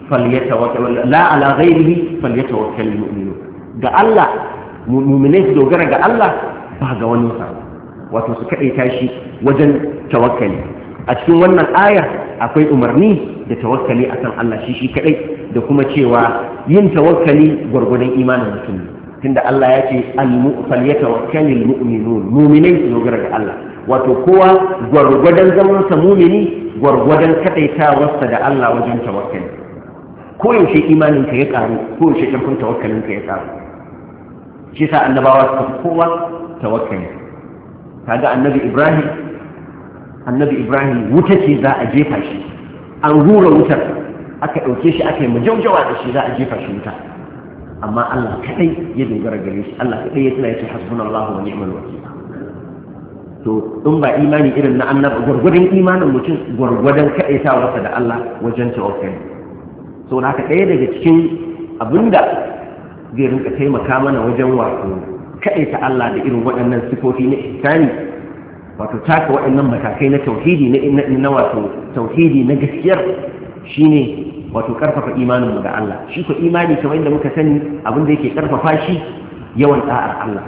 falyatawakkalul mu'minun. Ga Allah mu'minai su dogara ga Allah, ba ga wani sa, wato su kaɗaita shi wajen tawakkali. A cikin wannan ayar akwai umarni da tawakkali akan Allah shi kaɗai, da kuma cewa yin tawakkali gwargwadon imanin mutum, tunda Allah ya ce falyatawakkalul mu'minun, mu'minai su dogara ga Allah. Wato kowa gwargwadon zamansa mumini gwargwadon kaɗaitawarsa da Allah wajen tawakkali. Ko yaushe imaninka ya ƙaru, ko yaushe ƙarfin tawakkalinka ya ƙaru. Shi sa annabawa suka fi kowa tawakkali. Kaga annabi Ibrahim wuta ce za a jefa shi, an rura wutar, aka ɗauke shi aka yi majaujawa da shi za a jefa shi wuta, amma Allah kaɗai ya dogara gare shi, Allah kaɗai ya tuna ya ce hasbunallahu wa ni'mal wakil. To in ba imani irin na annabi, gwargwadon imanin mutum gwargwadon kaɗaitawarsa da Allah wajen tawakkali. So haka ɗaya daga cikin abinda zai rinka taimaka mana wajen wato kaɗaita Allah da irin waɗannan sifofi na ihsani, wato taka waɗannan matakai na tauhidi na wato tauhidi na gaskiyar, shine wato ƙarfafa imaninmu da Allah. Shi ko imani kamar yadda muka sani abin da yake ƙarfafa shi yawan da'ar Allah,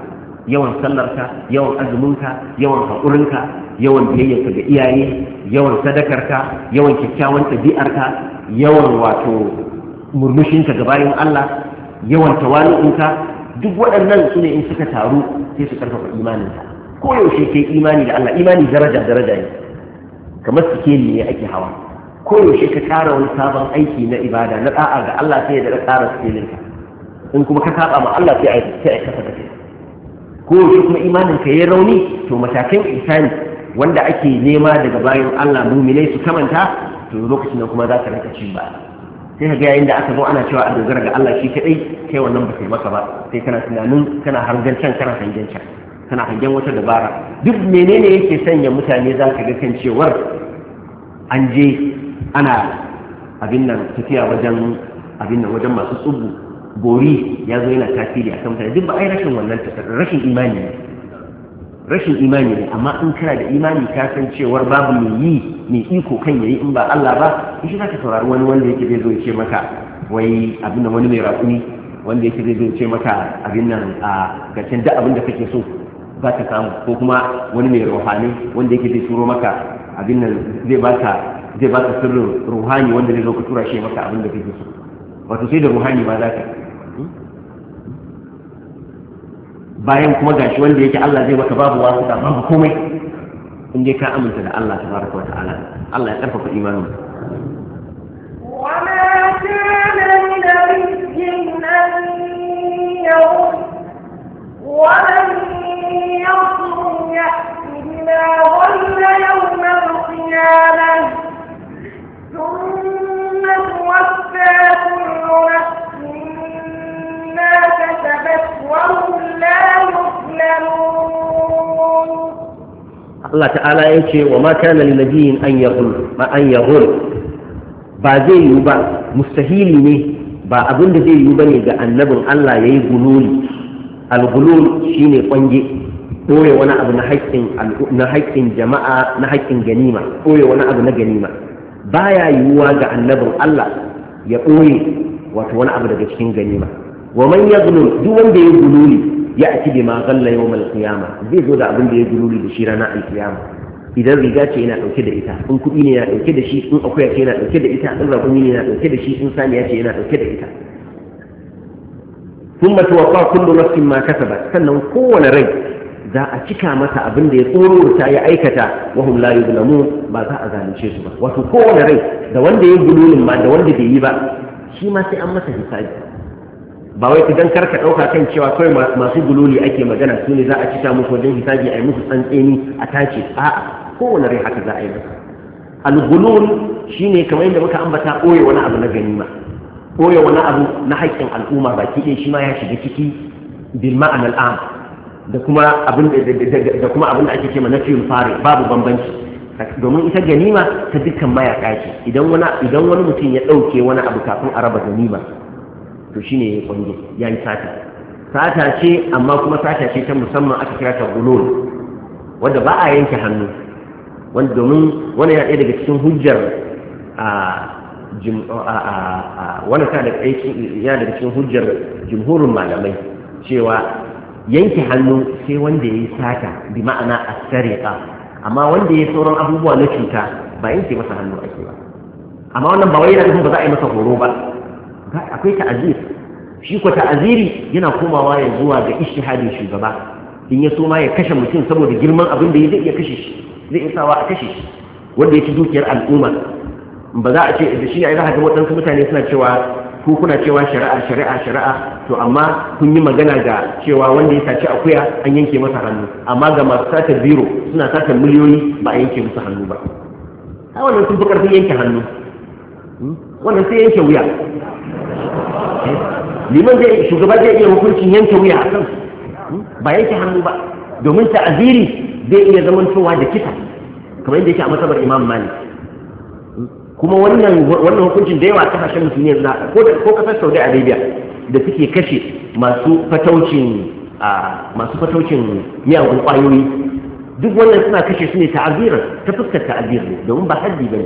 yawan sallarka, yawan azuminka, yawan haƙurinka, yawan biyayyarka ga iyaye, yawan sadakarka, yawan kyakkyawan ɗabi'arka, yawan wato murmushinka ga bayan Allah, yawan tawali'unka, duk waɗannan su ne in suka taru sai su ƙarfafa imaninka. Ko yaushe kai imani da Allah, imani daraja ne, kamar sikeli ne ake hawa. Ko yaushe ka ƙara wani sabon aiki na ibada na ɗa'a ga Allah sai ya daɗa ƙara sikelinka. In kuma ka saba ma Allah sai a kasa kace. Ko yaushe kuma imanin ka yayi rauni, to matakan ihsani wanda ake nema daga bayan Allah mu'minai su kamanta, to lokacin nan kuma za ka rika cin ba. Sai ka ga yayin da aka zo ana cewa a dogara ga Allah shi kadai, kai wannan ba kai maka ba, sai kana tunanin kana hargan can kana hangen can, kana hangen wata dabara. Duk menene yake sanya mutane za ka ga kan cewar an je ana abin nan tafiya wajen abin nan wajen masu tsubu, bori ya zo yana tasiri a kan mutane. Duk ba ai rashin imani ne, rashin imani ne. Amma in kana da imani ka san cewar babu mai iko kan yayi in ba Allah ba, shi za ka saurari wani wanda yake zai zo ya ce maka wai abin nan, wani mai raƙumi wanda yake zai zo ya ce maka abin nan a gacin duk abin da kake so za ka samu, ko kuma wani mai ruhani wanda yake zai turo maka abin nan zai baka sirrin ruhani wanda zai zo ka tura shi maka abin da kake so. Wato sai da ruhani ba za ka, bayan kuma gashi wanda yake Allah zai maka babu wasu da babu komai in dai ka aminta da Allah tabaraka wa ta'ala. Allah ya karfafa imanin. وما كان لنبي أن يغل ومن يصم يأتي بما غل يوم القيامة ثم توفى كل نفس ما كسبت وهم لا يظلمون. Allah ta'ala ya ce wa ma kana lin nabiyyin an yaghul, ba zai yi ba, mustahili ne, ba abin da zai yi bane ga annabin Allah yayi gululi. Al-gulul shine kwange, ɓoye wani abu na haƙƙin jama'a, na haƙƙin ganima, ɓoye wani abu na ganima. Baya yiwuwa ga annabin Allah ya ɓoye wato wani abu daga cikin ganima. Wa man yaghlul, duk wanda ya gululi ya ati bi ma ghalla yawm al-qiyama, zai zo da abin da ya gululi da shi ranar al-qiyama. Idan riga ce yana dauke da ita, in kuɗi ne yana dauke da shi, in akuya ce yana dauke da ita, in rakumi ne yana dauke da shi, in saniya ce yana dauke da ita. Thumma tuwaffa kullu nafsin ma kasabat, sannan kowane rai za a cika mata abin da ya tsororta ya aikata, wa hum la yuzlamun, ba za a zalunce su ba. Wato kowane rai, da wanda ya gululin ba da wanda bai yi ba, shi ma sai an masa hisabi. Ba wai idan karka ɗauka kan cewa kawai masu gululi ake magana su ne za a cika musu wajen hisabi a yi musu tsantseni a tace. A'a, kowane rai haka za a yi masa. Al-gulul shine kamar yadda muka ambata, ɓoye wani abu na ganima, ɓoye wani abu na haƙƙin al'umma baki ɗaya, shi ma ya shiga ciki bil ma'ana al'am, da kuma abin da ake cewa nafiyul fari, babu bambanci. Domin ita ganima ta dukkan mayaƙa ce. Idan wani mutum ya ɗauke wani abu kafin a raba ganima, to shine ya kwange, ya yi sata ce, amma kuma sata ce ta musamman, aka kira ta gulul, wadda ba a yanke hannu, wanda domin wani ya ɗaya daga cikin hujjar wani ya daga cikin hujjar jumhurin malamai cewa yanke hannu sai wanda ya yi sata, bi ma'ana as-sariqa, amma wanda ya sauran abubuwa na cuta ba yanke masa hannu ake ba. Amma wannan ba wai yana nufin ba za a yi masa horo ba, akwai ta'azir. Shi ko ta'aziri yana komawa ya zuwa ga ishtihadin shugaba. In ya so ma ya kashe mutum saboda girman abin da ya zai iya kashe shi, zai iya sawa a kashe shi, wanda ya ci dukiyar al'umma. Ba za a ce da shi ne za ka ga waɗansu mutane suna cewa ko kuna cewa shari'a, to amma kun yi magana ga cewa wanda ya saci akuya an yanke masa hannu, amma ga masu satar biro suna satar miliyoyi ba a yanke musu hannu ba. A wannan sun fi ƙarfin yanke hannu, wannan sai yanke wuya. Liman shugaba zai iya hukuncin yanke wuya a kansu, ba yanke hannu ba, domin ta'aziri zai iya zamantowa da kisa, kamar yadda yake a masabar Imam Malik. Kuma wannan hukuncin da yawa kasashen musulmi ko kasar Saudi Arabia da suke kashe masu fataucin miyagun kwayoyi, duk wannan suna kashe su ne ta'aziran, ta fuskar ta'azir ne, domin ba haddi bane.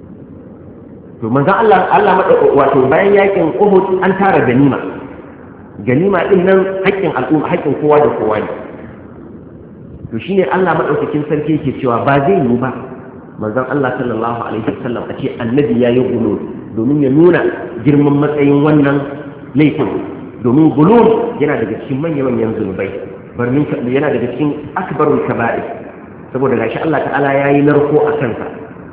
To manzon Allah wato bayan yakin Uhud an tara ganima, ganima din nan haƙƙin al'umma, haƙƙin kowa da kowa ne. To shine Allah madaukakin sarki yake cewa ba zai yiwu ba manzon Allah sallallahu alaihi wasallam a ce annabi ya yi gulul domin ya nuna girman matsayin wannan laifin, domin gulul yana daga cikin manya-manyan zunubai, yana daga cikin akbarul kaba'ir, saboda gashi Allah ta'ala ya yi narko a kansa.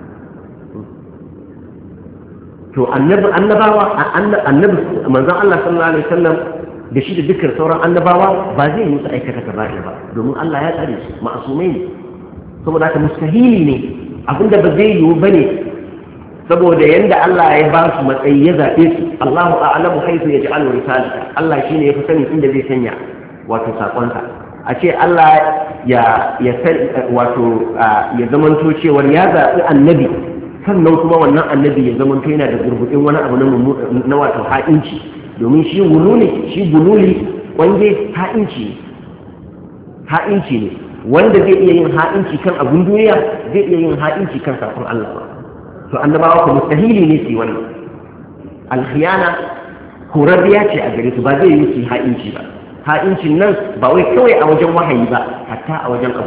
To annabawa manzon Allah sallallahu alaihi wasallam da shi da dukkan sauran annabawa ba zai yi su aikata kaba'ir ba, domin Allah ya tsare su ma'asumai ne. Saboda haka mustahili ne, abinda ba zai yiwu bane, saboda yanda Allah ya ba su matsayi ya zaɓe su. Allahu a'lamu haythu yaj'alu risalata, Allah shine ya fi sani inda zai sanya wato sakonsa. A ce Allah ya zamanto cewar ya zaɓi annabi, sannan kuma wannan annabi ya zamanto yana da gurgudin wani abu na wato ha'inci, domin shi gululi kwange ha'inci ne, wanda zai iya yin ha'inci kan abun duniya zai iya yin ha'inci kan sakon Allah ba. To annabawa ku mustahili ne su yi wannan. Alkhiyana horarriya ce a gare su, ba zai yi su ha'inci ba. Ha'incin nan ba wai kawai a wajen wahayi ba, hatta a wajen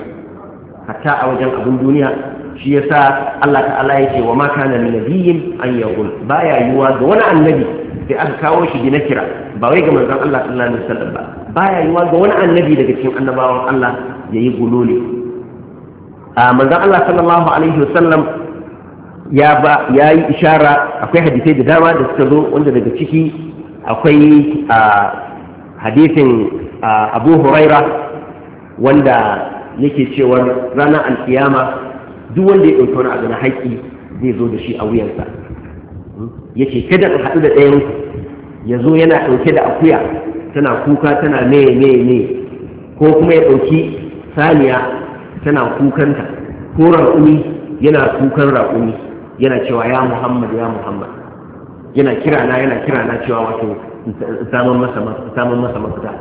abun duniya. Shi yasa Allah ta'ala ya ce wa ma kana min nabiyyin an yaqul, baya yiwa ga wani annabi sai aka kawo shi bi nakira, ba wai ga manzon Allah sallallahu alaihi wasallam ba, baya yiwa ga wani annabi daga cikin annabawan Allah yayi gululi. Manzon Allah sallallahu alaihi wasallam ya yi ishara, akwai hadisai da dama da suka zo wanda daga ciki akwai hadisin Abu Huraira wanda yake cewa ranar alkiyama duk wanda ya ɗauki wani abu na haƙƙi zai zo da shi a wuyansa. Yace kada in haɗu da ɗayan ya zo yana ɗauke da akuya tana kuka tana me ko kuma ya ɗauki saniya tana kukanta, ko raƙumi yana kukan raƙumi yana cewa ya Muhammad yana kirana cewa wato samun masa mafita.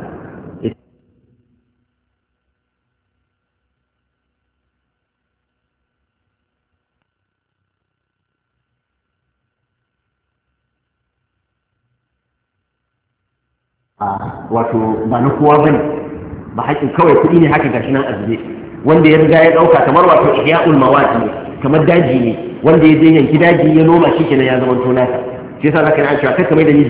Wato ba na kowa bane, ba haƙin kawai kuɗi ne haka gashi nan azube, wanda ya riga ya ɗauka kamar wato ihya'ul mawat ne, kamar daji ne, wanda ya je yanki daji ya noma shi kenan ya zama tonata. Shi yasa zaka yi cewa kar ka mai da ni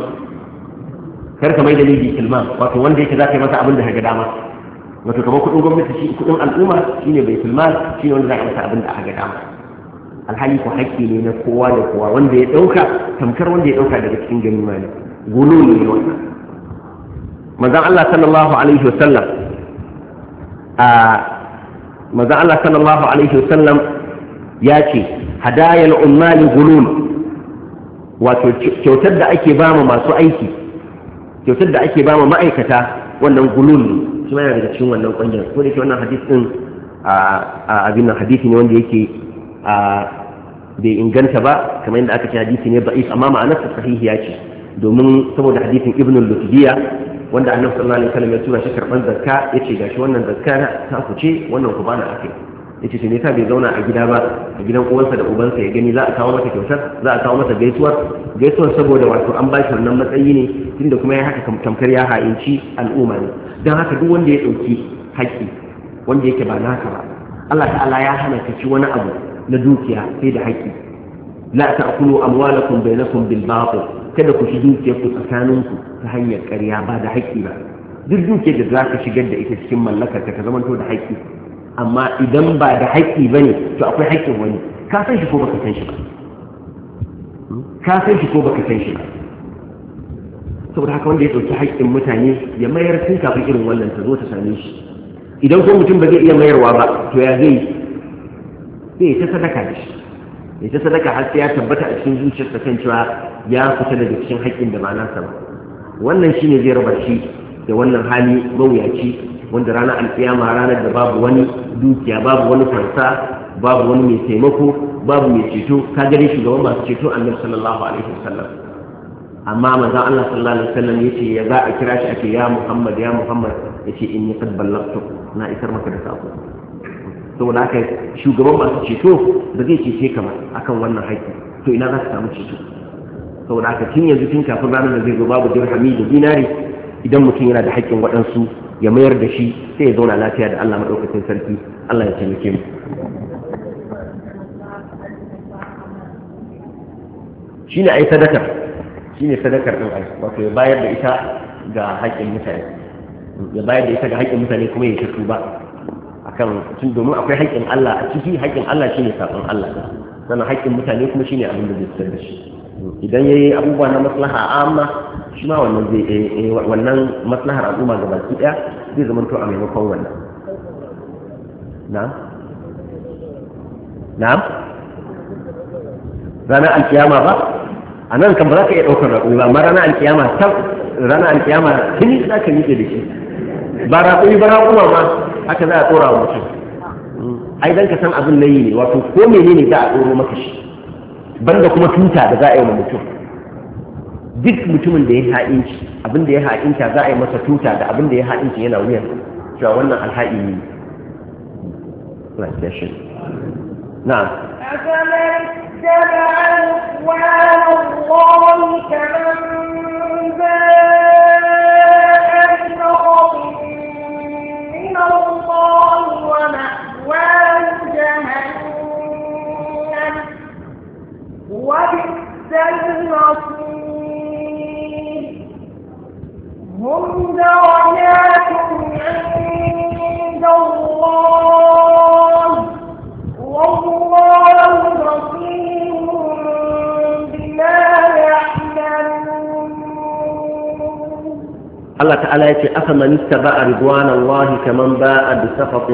bitilman, wato wanda yake zaka yi masa abin da ka ga dama, wato kamar kuɗin gwamnati shi kuɗin al'umma shine bitilman, shine wanda zaka masa abin da aka ga dama. Alhali ko haƙƙi ne na kowa da kowa, wanda ya ɗauka tamkar wanda ya ɗauka daga cikin ganima ne, gululi ne wannan. manzon Allah sallallahu alaihi wasallam ya ce hadayal ummali gulul, wato kyautar da ake ba masu aiki, kyautar da ake ba ma'aikata, wannan gulul ne, shi ma yana daga cikin wannan kungiyar. Ko da ke wannan hadisi din abin nan hadisi ne wanda yake bai inganta ba, kamar yadda aka ce hadisi ne da'if, amma ma'anarsa sahihiya ce, domin saboda hadisin Ibn al-Lutbiya wanda Annabi sallallahu alaihi wasallam ya tura shi karban zakka, yace gashi wannan zakka ta ku ce, wannan ku bani akai. Yace sai ne ta bai zauna a gida ba, a gidan uwansa da ubansa ya gani za a kawo masa kyautar, za a kawo masa gaisuwar saboda wato an ba shi wannan matsayi ne, tunda kuma ya haka tamkar ya ha'inci al'umma ne. Dan haka duk wanda ya dauki haƙƙi wanda yake ba naka ba, Allah ta'ala ya hana ka ci wani abu na dukiya sai da haƙƙi. La ta'kulu amwalakum bainakum bil batil, kada ku shi dukiyarku tsakaninku ta hanyar ƙarya ba da haƙƙi ba. Duk dukiyar da za ka shigar da ita cikin mallakar ka zamanto da haƙƙi, amma idan ba da haƙƙi ba ne to akwai haƙƙin wani, ka san shi ko baka san shi ba, saboda haka wanda ya ɗauki haƙƙin mutane ya mayar tun kafin irin wannan ta zo ta same shi. Idan ko mutum ba zai iya mayarwa ba, to ya zai ta sadaka da shi, ya ta sadaka har sai ya tabbata a cikin zuciyarsa kan cewa ya fita daga cikin haƙƙin da ba nasa ba. Wannan shine zai raba shi da wannan hali mawuyaci, wanda ranar alƙiyama, ranar da babu wani dukiya, babu wani fansa, babu wani mai taimako, babu mai ceto. Ka gani shugaban masu ceto Annabi sallallahu alaihi wasallam, amma manzon Allah sallallahu alaihi wasallam yace ya za a kira shi ake ya Muhammad yace inni qad ballagtu, na isar maka da sako. Saboda haka shugaban masu ceto ba zai cece ka ba akan wannan haƙƙi, to ina za ka samu ceto? saboda haka tun yanzu tun kafin ranar da zai zo babu dirhami da dinari idan mutum yana da haƙƙin waɗansu ya mayar da shi sai ya zauna lafiya da Allah madaukakin sarki Allah ya taimake mu shine ai sadakar din ai wato ya bayar da ita ga haƙƙin mutane ya bayar da ita ga haƙƙin mutane kuma ya shi ba akan tun domin akwai haƙƙin Allah a ciki haƙƙin Allah shine sabon Allah sannan haƙƙin mutane kuma shine abin da zai tsare da shi idan yayi abubuwa na maslaha amma shi ma wannan zai wannan maslahar al'umma ga baki daya zai zama to a maimakon wannan na'am ranar alkiyama ba a nan kan ba za ka iya ɗaukar raƙumi ba amma ranar alkiyama tuni za ka miƙe da shi ba raƙumi ba raƙuma ma haka za a tsora wa mutum ai dan ka san abin na yi ne wato ko menene za a tsoro maka shi banda kuma tuta da za a yi wa mutum duk mutumin da ya ha'inci abin da ya ha'inta za a yi masa tuta da abin da ya ha'inci yana wuyan cewa wannan alha'i ne na'am اتبع رضوان الله كمن باء بسخط من الله ومأواه جهنم وبئس المصير هم درجات عند الله والله بصير بما يعملون الله تعالى يقول أفمن اتبع رضوان الله كمن باء بسخط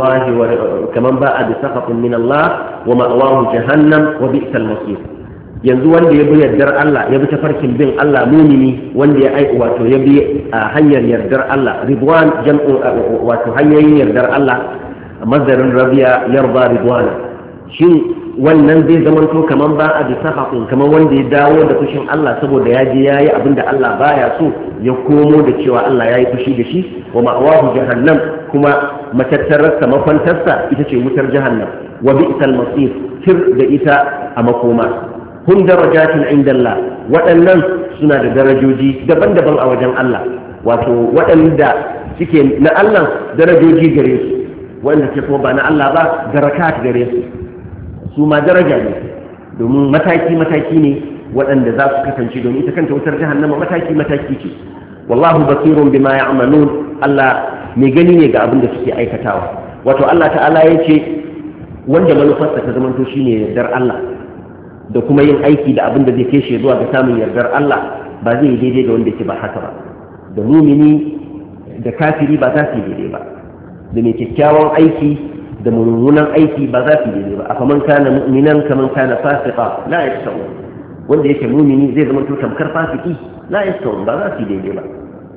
من الله ومأواه جهنم وبئس المصير yanzu wanda ya bi yardar Allah ya bi tafarkin bin Allah mumini wanda ya aiki wato ya bi hanyar yardar Allah ridwan jam'u wato hanyoyin yardar Allah mazarin rabiya yarda ridwana shin wannan zai zama to kaman ba a bisa haƙun kaman wanda ya dawo da fushin Allah saboda ya je yayi abinda Allah baya so ya komo da cewa Allah yayi fushi da shi wa ma'awahu jahannam kuma matattararsa makwantarsa ita ce wutar jahannam wa bi'sal masir tir da ita a makoma hum darajatin inda Allah waɗannan suna da darajoji daban-daban a wajen Allah wato waɗanda suke na Allah darajoji gare su wanda ke kuma ba na Allah ba darakat gare su su ma daraja ne domin mataki ne waɗanda za su kasance domin ita kanta wutar jahannama mataki ce wallahu basirun bima ya'malun Allah mai gani ne ga abin da suke aikatawa wato Allah ta'ala ya ce wanda manufarsa ta zamanto shine yardar Allah da kuma yin aiki da abin da zai kai shi zuwa ga samun yardar Allah ba zai yi daidai da wanda ke ba haka ba da mumini da kafiri ba za su yi daidai ba da mai kyakkyawan aiki da mummunan aiki ba za su daidai ba a kaman kana mu'minan kaman kana fasiqa la yastawu wanda yake mumini zai zama to tamkar fasiki la yastawu ba za su daidai ba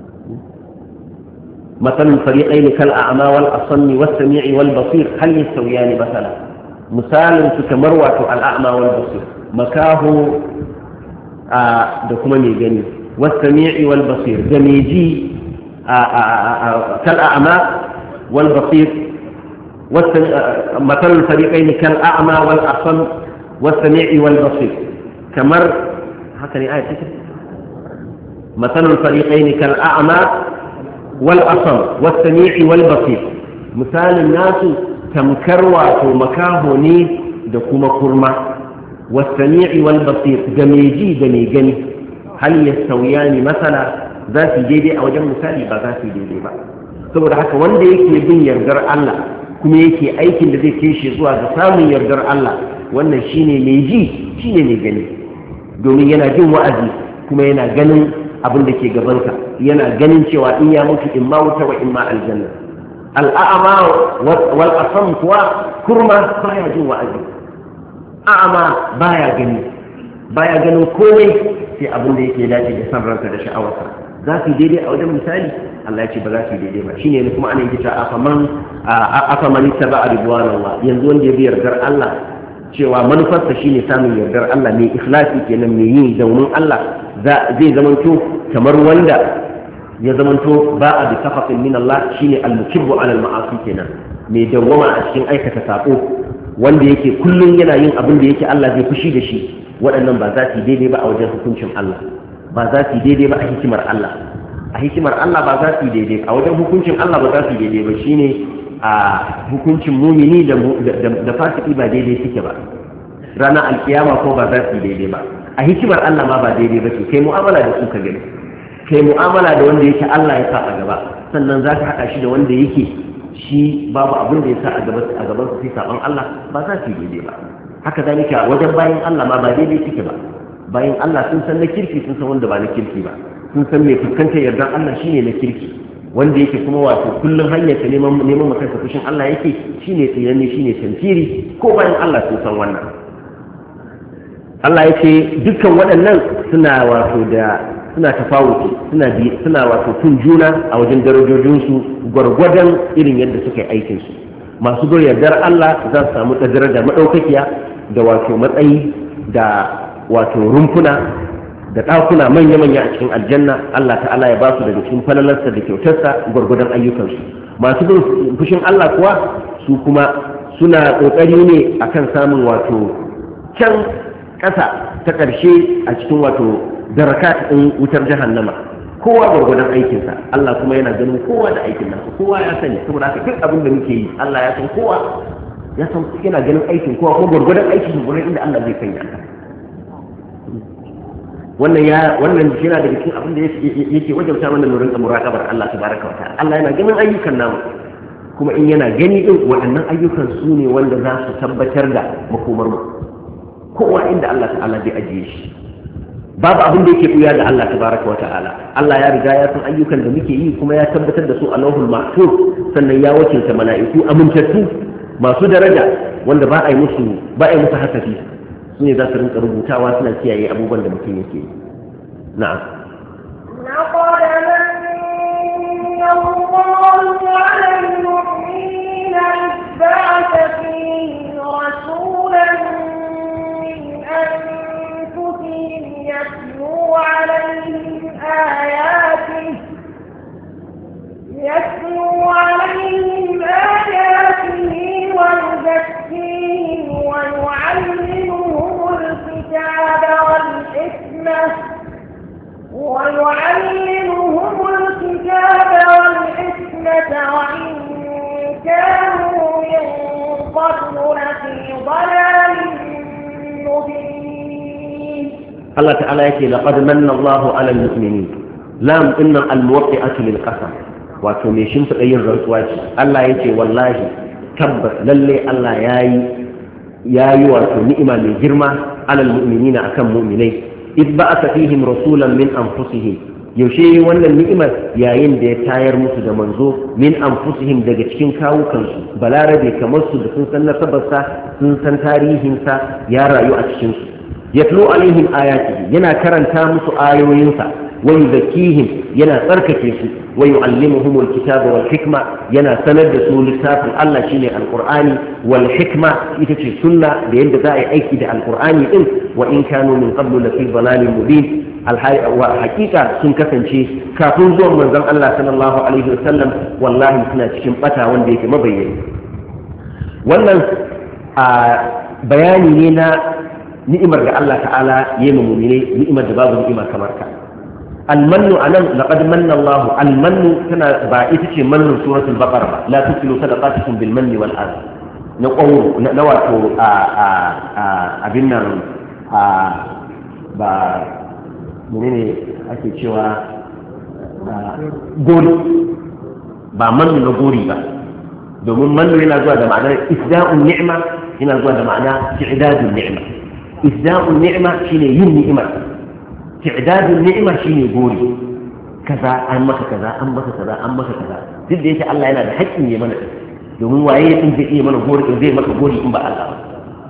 مثل الفريقين كالأعمى والأصم والسميع والبصير هل يستويان مثلا مثال تكمروة الأعمى والبصير مكاه دكما ميجاني والسميع والبصير جميجي كالأعمى والبصير مثل الفريقين كالأعمى والأصم والسميع والبصير كمر هكذا آية مثل الفريقين كالأعمى والأصم والسميع والبصير مثال الناس تمكروات مكاهني دكما كرمة والسميع والبصير جميجي هل يستويان مثلا ذات جيدي أو جم مثالي بذات جيدي بقى saboda haka wanda yake bin yardar Allah kuma yake aikin da zai kai shi zuwa ga samun yardar Allah wannan shine mai ji shine mai gani domin yana jin wa'azi kuma yana ganin abin da ke gabansa yana ganin cewa in ya mutu in ma wuta wa in ma aljanna al'a'ama wal asam kuwa kurma baya jin wa'azi a'ama baya ganin komai sai abin da yake dace da san ranka da sha'awarsa za su daidai a wajen misali Allah ya ce ba za su daidai ba shine ne kuma ana yin ta afaman taba ridwanallah yanzu wanda ya bi yardar Allah cewa manufarsa shine samun yardar Allah mai ikhlasi kenan mai yin domin Allah zai zamanto kamar wanda ya zamanto ba a bi safafin min Allah shine al-mukibbu ala al-ma'asi kenan mai dawwama a cikin aikata sako wanda yake kullun yana yin abin da yake Allah zai fushi da shi waɗannan ba za su yi daidai ba a wajen hukuncin Allah, ba za su yi daidai ba a hikimar Allah. A hikimar Allah ba za su yi daidai, a wajen hukuncin Allah ba za su yi daidai ba. Shine a hukuncin mumini da fasiki ba daidai suke ba, ranar alkiyama ko ba za su yi daidai ba. A hikimar Allah ma ba daidai ba ce, kai mu'amala da su ka gani, kai mu'amala da wanda yake Allah ya sa a gaba, sannan za ka haɗa shi da wanda yake shi babu abin da ya sa a gaban su sai saban Allah, ba za su yi daidai ba. Haka zalika wajen bayan Allah ma ba daidai suke ba. Bayan Allah sun san na kirki, sun san wanda ba na kirki ba, sun san mai fuskantar yardar Allah shine na kirki, wanda yake kuma wato kullum hanyar ta neman makansa fushin Allah yake shine tsiranni, shine tantiri, ko bayan Allah sun san wannan. Allah yake dukkan waɗannan suna wato da suna tafawuti, suna wato kun juna a wajen darajojinsu gwargwadon irin yadda suka yi aikinsu. Masu bar yardar Allah za su samu daraja madaukakiya da wato matsayi da wato rumfuna da ɗakuna manya-manya a cikin aljanna. Allah ta'ala ya ba su daga cikin falalarsa da kyautarsa gwargwadon ayyukansu. Masu bin fushin Allah kuwa su kuma suna ƙoƙari ne akan samun wato can ƙasa ta ƙarshe a cikin wato daraka ɗin wutar jahannama, kowa gwargwadon aikinsa. Allah kuma yana ganin kowa da aikin nasa, kowa ya sani, saboda haka duk abin da muke yi Allah ya san kowa, ya san yana ganin aikin kowa kuma gwargwadon aikin gwargwadon inda Allah zai kai ka. Wannan yana daga cikin abin da yake wajabta mana mu rinka muraqabar Allah tabaraka wa ta'ala. Allah yana ganin ayyukan namu, kuma in yana gani din waɗannan ayyukan su ne wanda za su tabbatar da makomar mu, kowa inda Allah ta'ala zai ajiye shi. Babu abin da yake buya da Allah tabaraka wa ta'ala. Allah ya riga ya san ayyukan da muke yi kuma ya tabbatar da su a lauhul mahfuz, sannan ya wakilta mala'iku amintattu masu daraja wanda ba a yi musu hasafi, su ne za su rinka rubutawa suna kiyaye abubuwan da mutum yake yi. Na'am. لقد من الله على المؤمنين إذ بعث فيهم رسولا من أنفسهم يتلو عليهم آياته ويزكيهم ويعلمهم الكتاب والحكمة وإن كانوا من قبل لفي ضلال مبين. الله تعالى يقول لقد من الله على المؤمنين. لام إن الموقعة للقسم wato mai shimfiɗa yin rantsuwa ce. Allah ya ce wallahi tabbas lalle Allah ya yi wato ni'ima mai girma alal mu'minina akan mu'minai. Id ba'atha fihim rasulan min anfusihim, yaushe wannan ni'imar yayin da ya tayar musu da manzo min anfusihim daga cikin kawukansu, balarabe kamar su da sun san nasabarsa, sun san tarihinsa, ya rayu a cikin su. Yatlu alaihim ayatihi, yana karanta musu ayoyinsa, wa yuzakkihim, yana tsarkake su, wa yu'allimuhum alkitaba wal hikma, yana sanar da su littafin Allah shine alqur'ani, wal hikma ita ce sunna da yadda za a yi aiki da alqur'ani din. Wa in kanu min qablu lafi dalalin mubin, wa hakika sun kasance kafin zuwan manzon Allah sallallahu alaihi wasallam wallahi suna cikin bata wanda yake mabayyani. Wannan bayani ne na ni'imar da Allah ta'ala ya yi mu'mine, ni'imar da babu ni'ima kamar ta. Almannu anan laqad manna Allah, almannu tana ba ita ce mannun suratul baqara ba, la tusilu sadaqatukum bil manni wal adha, na qawu na wato abin nan ba menene ake cewa gori, ba mannu na gori ba, domin mannu yana zuwa da ma'anar isda'un ni'ma, yana zuwa da ma'ana i'dadun ni'ma. Isda'un ni'ma shine yin ni'imar, i'dadun ni'ma shine gori, kaza an maka kaza an maka kaza an maka kaza. Duk da yake Allah yana da haƙƙin ya mana, domin waye ya zai iya mana gori, zai maka gori in ba Allah ba.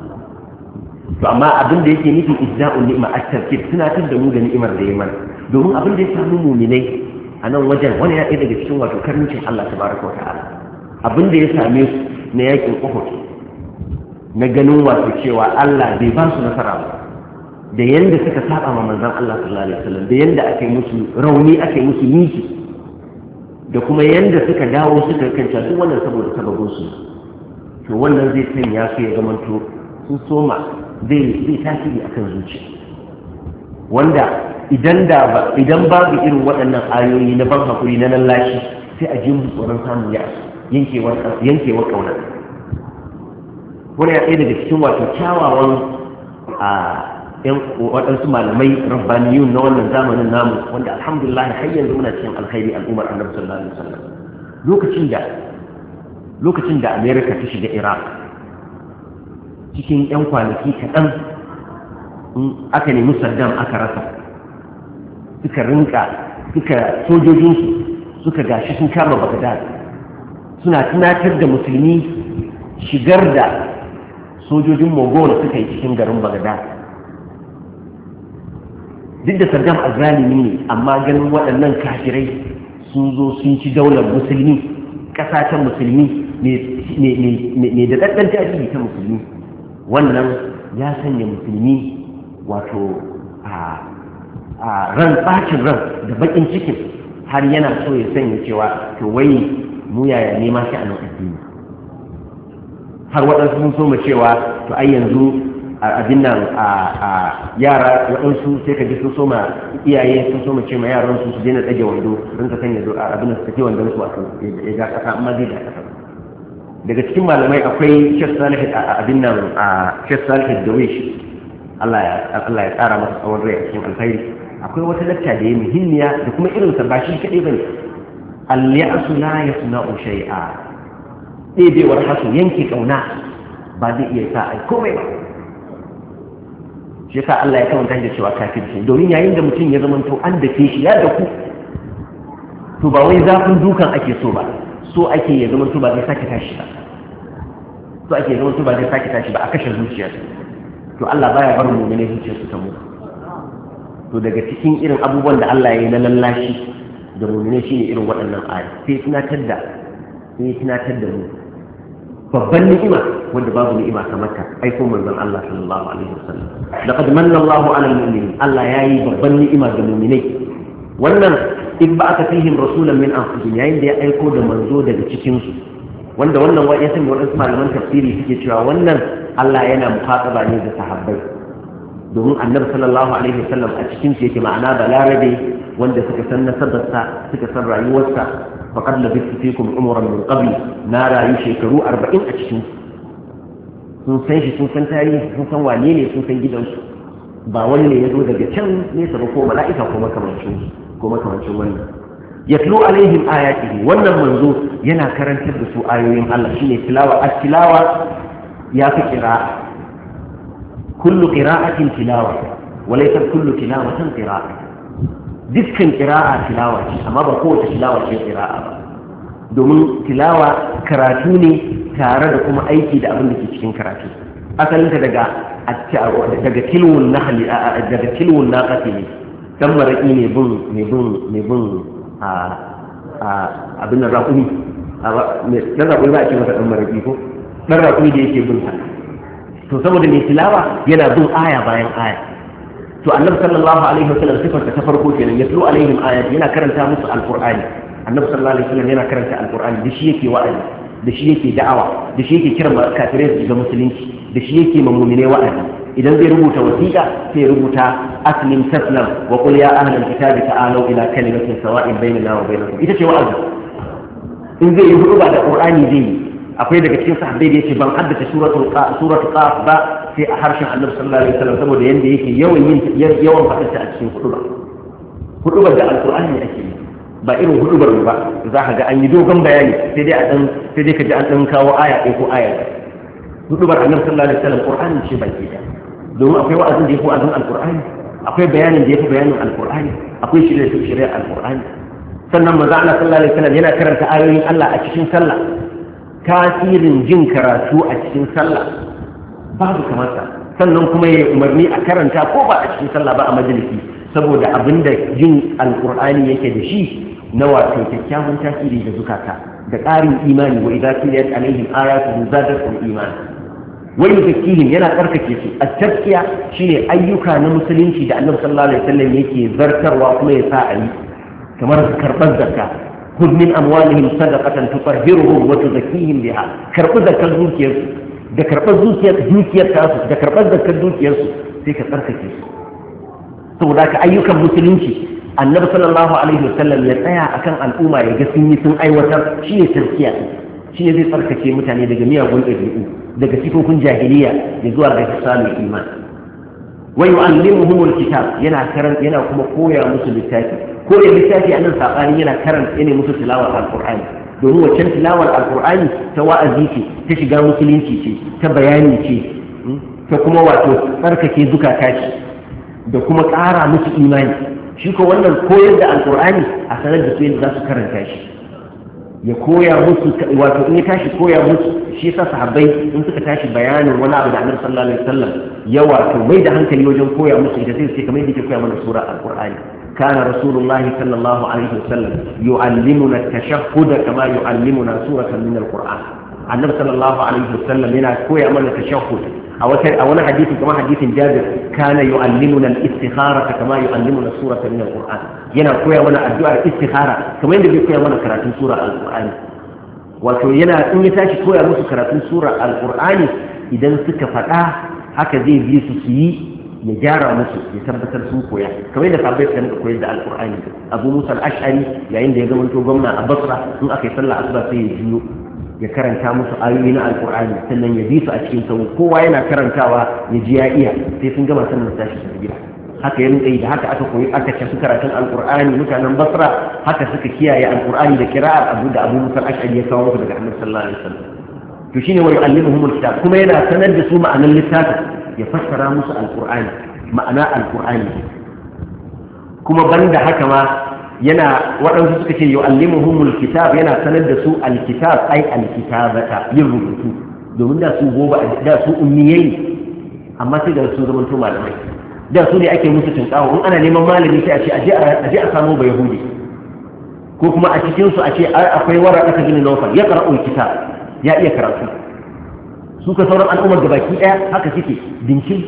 To amma abin da yake nufi isda'un ni'ma at-tarkib, tunatar da mu da ni'imar da ya mana, domin abin da ya samu mu'minai a nan wajen wani ya ɗaya daga cikin wato karnicin Allah tabaraka wa ta'ala. Abin da ya same su na yakin Uhud, na ganin wato cewa Allah bai ba su nasara ba, da yanda suka saba ma manzon Allah sallallahu alaihi wasallam, da yanda ake musu rauni, ake musu miki, da kuma yanda suka dawo suka kanta duk wannan saboda sababin su. To wannan zai sanya su ya zamanto sun soma zai tasiri akan zuciya, wanda idan babu irin waɗannan ayoyi na ban hakuri na lallashi sai a ji tsoron samun yankewar ƙauna. Wani ya ɗaya daga cikin wato kyawawan waɗansu malamai rabbaniyun na wannan zamanin namu, wanda alhamdulillah har yanzu muna cikin alkhairi al'ummar annabi sallallahu alaihi wasallam. Lokacin da America ta shiga Iraq, cikin 'yan kwanaki kaɗan aka nemi Saddam aka rasa, sojojinsu suka gashi sun kama Baghdad, suna tunatar da musulmi shigar da sojojin Mogol suka yi cikin garin Baghdad. Duk da Saddam azzalimi ne, amma ganin waɗannan kafirai sun zo sun ci daular musulmi, ƙasashen musulmi ne da ɗaɗɗan tarihi ta musulmi, wannan ya sanya musulmi wato a ran ɓacin ran da baƙin cikin, har yana so ya sanya cewa to wai mu yaya nema shi a nan addini. Har waɗansu sun so mu cewa to ai yanzu abin nan yara waɗansu sai ka ji sun so ma iyaye sun so mu ce ma yaran su daina ɗage wando don ka sanya abin da suka ke wandon su wato ya ga ƙasa, amma zai ga ƙasa. Daga cikin malamai akwai Sheikh Salih abin nan Sheikh Salih Dawish, Allah ya tsara masa tsawon rai a cikin alkhairi. Akwai wata lacca da ya muhimmiya da kuma irin sa ba shi kaɗai bane, al-ya'su la yasna'u shay'a, ɗebewar hasu yanke ƙauna ba zai iya sa ai komai ba. Shi yasa Allah ya kawanta da cewa kafirci, domin yayin da mutum ya zamanto an dake shi ya daku, to ba wai zafin dukan ake so ba, so ake ya zamanto ba zai sake tashi ba, a kashe zuciya. To Allah baya bar mu ne zuciyarsu ta mutu. To daga cikin irin abubuwan da Allah ya yi na lallashi da mu'mine shine irin waɗannan ayoyi, sai tunatar da mu babban ni'ima wanda babu ni'ima kamar ta aiko manzon Allah sallallahu alaihi wasallam. Laqad manna Allahu 'alal mu'minin, Allah yayi babban ni'ima ga mu'minai. Wannan in ba'atha fihim rasulan min anfusihim, yayin da ya aiko da manzo daga cikin su, wanda wannan ya san wadansu malaman tafsiri suke cewa wannan Allah yana muhataba ne da sahabbai, domin annabi sallallahu alaihi wasallam a cikin su yake, ma'ana balarabe wanda suka san nasabarsa suka san rayuwarsa. faqad labistu fikum umran min qabl, na rayu shekaru 40 a cikin sun san shi, sun san tarihi, sun san wane ne, sun san gidansu, ba wani ne ya zo daga can nesa ba ko mala'ika ko makamancin wannan. Yatlu alaihim ayatihi, wannan manzo yana karantar da su ayoyin Allah, shine tilawa. At-tilawa ya fi qira'a, kullu qira'atin tilawa wa laysa kullu tilawatin qira'a. Dukkan qira'a tilawa ce, amma ba kowace tilawa ce qira'a ba, domin tilawa karatu ne tare da kuma aiki da abin da ke cikin karatu. Asalinta daga tilwun nahli, daga tilwun naqati ne, dan maraki ne bin abin nan raƙumi, dan raƙumi ba a ce masa dan maraki ko dan raƙumi da yake bin sa. To saboda mai tilawa yana bin aya bayan aya. To annabi sallallahu alaihi wasallam sifarsa ta farko kenan, yatlu alaihim ayat, yana karanta musu alqur'ani. Annabi sallallahu alaihi wasallam yana karanta alqur'ani, da shi yake wa'azi, da shi yake da'awa, da shi yake kiran kafirai ga musulunci, da shi yake mamumine wa'azi. Idan zai rubuta wasiƙa sai rubuta aslim taslam wa qul ya ahlal kitabi ta'alu ila kalimatin sawa'in bainana wa bainakum, ita ce wa'azi. In zai yi huɗuba da qur'ani zai yi. Akwai daga cikin sahabbai da yake ban haddace suratul qaf ba sai a harshen annabi sallallahu alaihi wasallam, saboda yanda yake yawan faɗarta a cikin hudubar da alqur'ani ake yi, ba irin hudubar ba za ka ga an yi dogon bayani sai dai ka ji an dan kawo aya ɗaya ko aya. Hudubar annabi sallallahu alaihi wasallam qur'ani ce baki da, domin akwai wa'azin da yake wa'azin alqur'ani, akwai bayanin da yake bayanin alqur'ani, akwai shirye alqur'ani. Sannan manzo Allah sallallahu alaihi wasallam yana karanta ayoyin Allah a cikin sallah. Tasirin jin karatu a cikin sallah babu kamata. Sannan kuma ya umarni a karanta ko ba a cikin sallah ba a majalisi, saboda abinda jin alqur'ani yake da shi na wato kyakkyawan tasiri da zukata da ƙarin imani. Wa idza tuliyat alaihim ayatuhu zadatuhum imana wa yuzakkihim, yana tsarkake su. At-tazkiya shine ayyuka na musulunci da Annabi sallallahu alaihi wasallam yake zartarwa kuma ya sa a yi, kamar karɓar zakka. خذ من أموالهم صدقة تطهرهم وتزكيهم بها، كرب ذكر ذكر da karɓar dukiyar tasu da karɓar zakar dukiyarsu sai ka tsarkake su saboda ka ayyukan musulunci annabi sallallahu alaihi wasallam ya tsaya akan al'umma ya ga sun yi sun aiwatar shi ne tazkiya shi ne zai tsarkake mutane daga miyagun ɗabi'u daga sifofin jahiliya da zuwa ga samun iman wa yu'allimuhumul kitab yana kuma koya musu littafi ko da littafi annan sabani yana musu tilawar alqur'ani domin waccan tilawar alqur'ani ta wa'azi ce ta shiga musulunci ce ta bayani ce ta kuma wato tsarkake zukata ce da kuma ƙara musu imani shi ko wannan koyar da alqur'ani a sanar da su yadda za su karanta shi ya koya musu wato in ya tashi koya musu shi yasa sahabbai in suka tashi bayanin wani abu da annabi sallallahu alaihi wasallam ya wato mai da hankali wajen koya musu ita sai kamar yadda yake koya mana sura alqur'ani kana rasulullahi sallallahu alaihi wasallam yu'allimuna at-tashahhud kama yu'allimuna suratan min alqur'an annabi sallallahu alaihi wasallam yana koya mana tashahhud a wani hadisi kamar hadisin Jabir kana yu'allimuna al-istikhara kama yu'allimuna suratan min alqur'an yana koya mana addu'ar istikhara kamar yadda bai koya mana karatun sura alqur'ani wato yana in ya tashi koya musu karatun sura alqur'ani idan suka faɗa haka zai bi su yi ya gyara musu ya tabbatar sun koya kamar yadda sahabbai suka koyar da alqur'ani Abu Musa al-Ash'ari yayin da ya zamanto gwamna a Basra in aka yi sallah asuba sai ya jiyo ya karanta musu ayoyi na alqur'ani sannan ya bi su a cikin sau kowa yana karantawa ya ji ya iya sai sun gama sannan tashi su gida haka ya rinka yi da haka aka koyi aka tafi karatun alqur'ani mutanen Basra haka suka kiyaye alqur'ani da qira'ar Abu Musa al-Ash'ari ya kawo musu daga Annabi sallallahu alaihi wasallam to shine wa yu'allimuhumul kitab kuma yana sanar da su ma'anar littafin ya fassara musu alqur'ani ma'ana alqur'ani kuma banda haka ma yana waɗansu suka ce yu'allimuhumul kitab yana sanar da su alkitab ai alkitabata yin rubutu domin da su ummiyai amma sai da su zamanto malamai da su ne ake musu tunkawo in ana neman malami sai a ce aje a samu ba yahudi ko kuma a cikin su a ce akwai waraka ta ginin nawfal ya qara'ul kitab ya iya karatu su ka sauran al'ummar da baki daya haka suke dinkin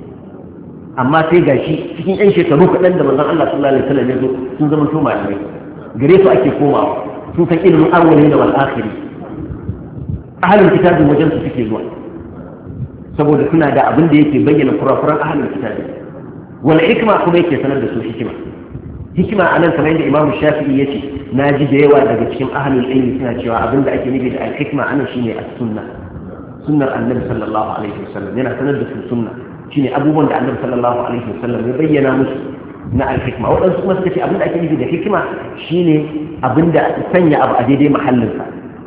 amma sai gashi cikin yan shekaru kaɗan da manzon Allah sallallahu alaihi wasallam ya zo sun zama to malamai gare su ake komawa sun san ilimin awwali da wal akhiri ahlul kitabi wajen su suke zuwa saboda suna da abin da yake bayyana kurakuran ahlul kitabi wal hikma kuma yake sanar da su hikima anan kamar yadda Imam Shafi'i yace naji da yawa daga cikin ahlul ilmi suna cewa abin da ake nufi da al hikma anan shine as-sunnah sunnar annabi sallallahu alaihi wasallam yana sanar da su sunna shine abubuwan da annabi sallallahu alaihi wasallam ya bayyana musu na al-hikma waɗansu kuma suka ce abin da ake nufi da hikima shine abin da sanya abu a daidai mahallinsa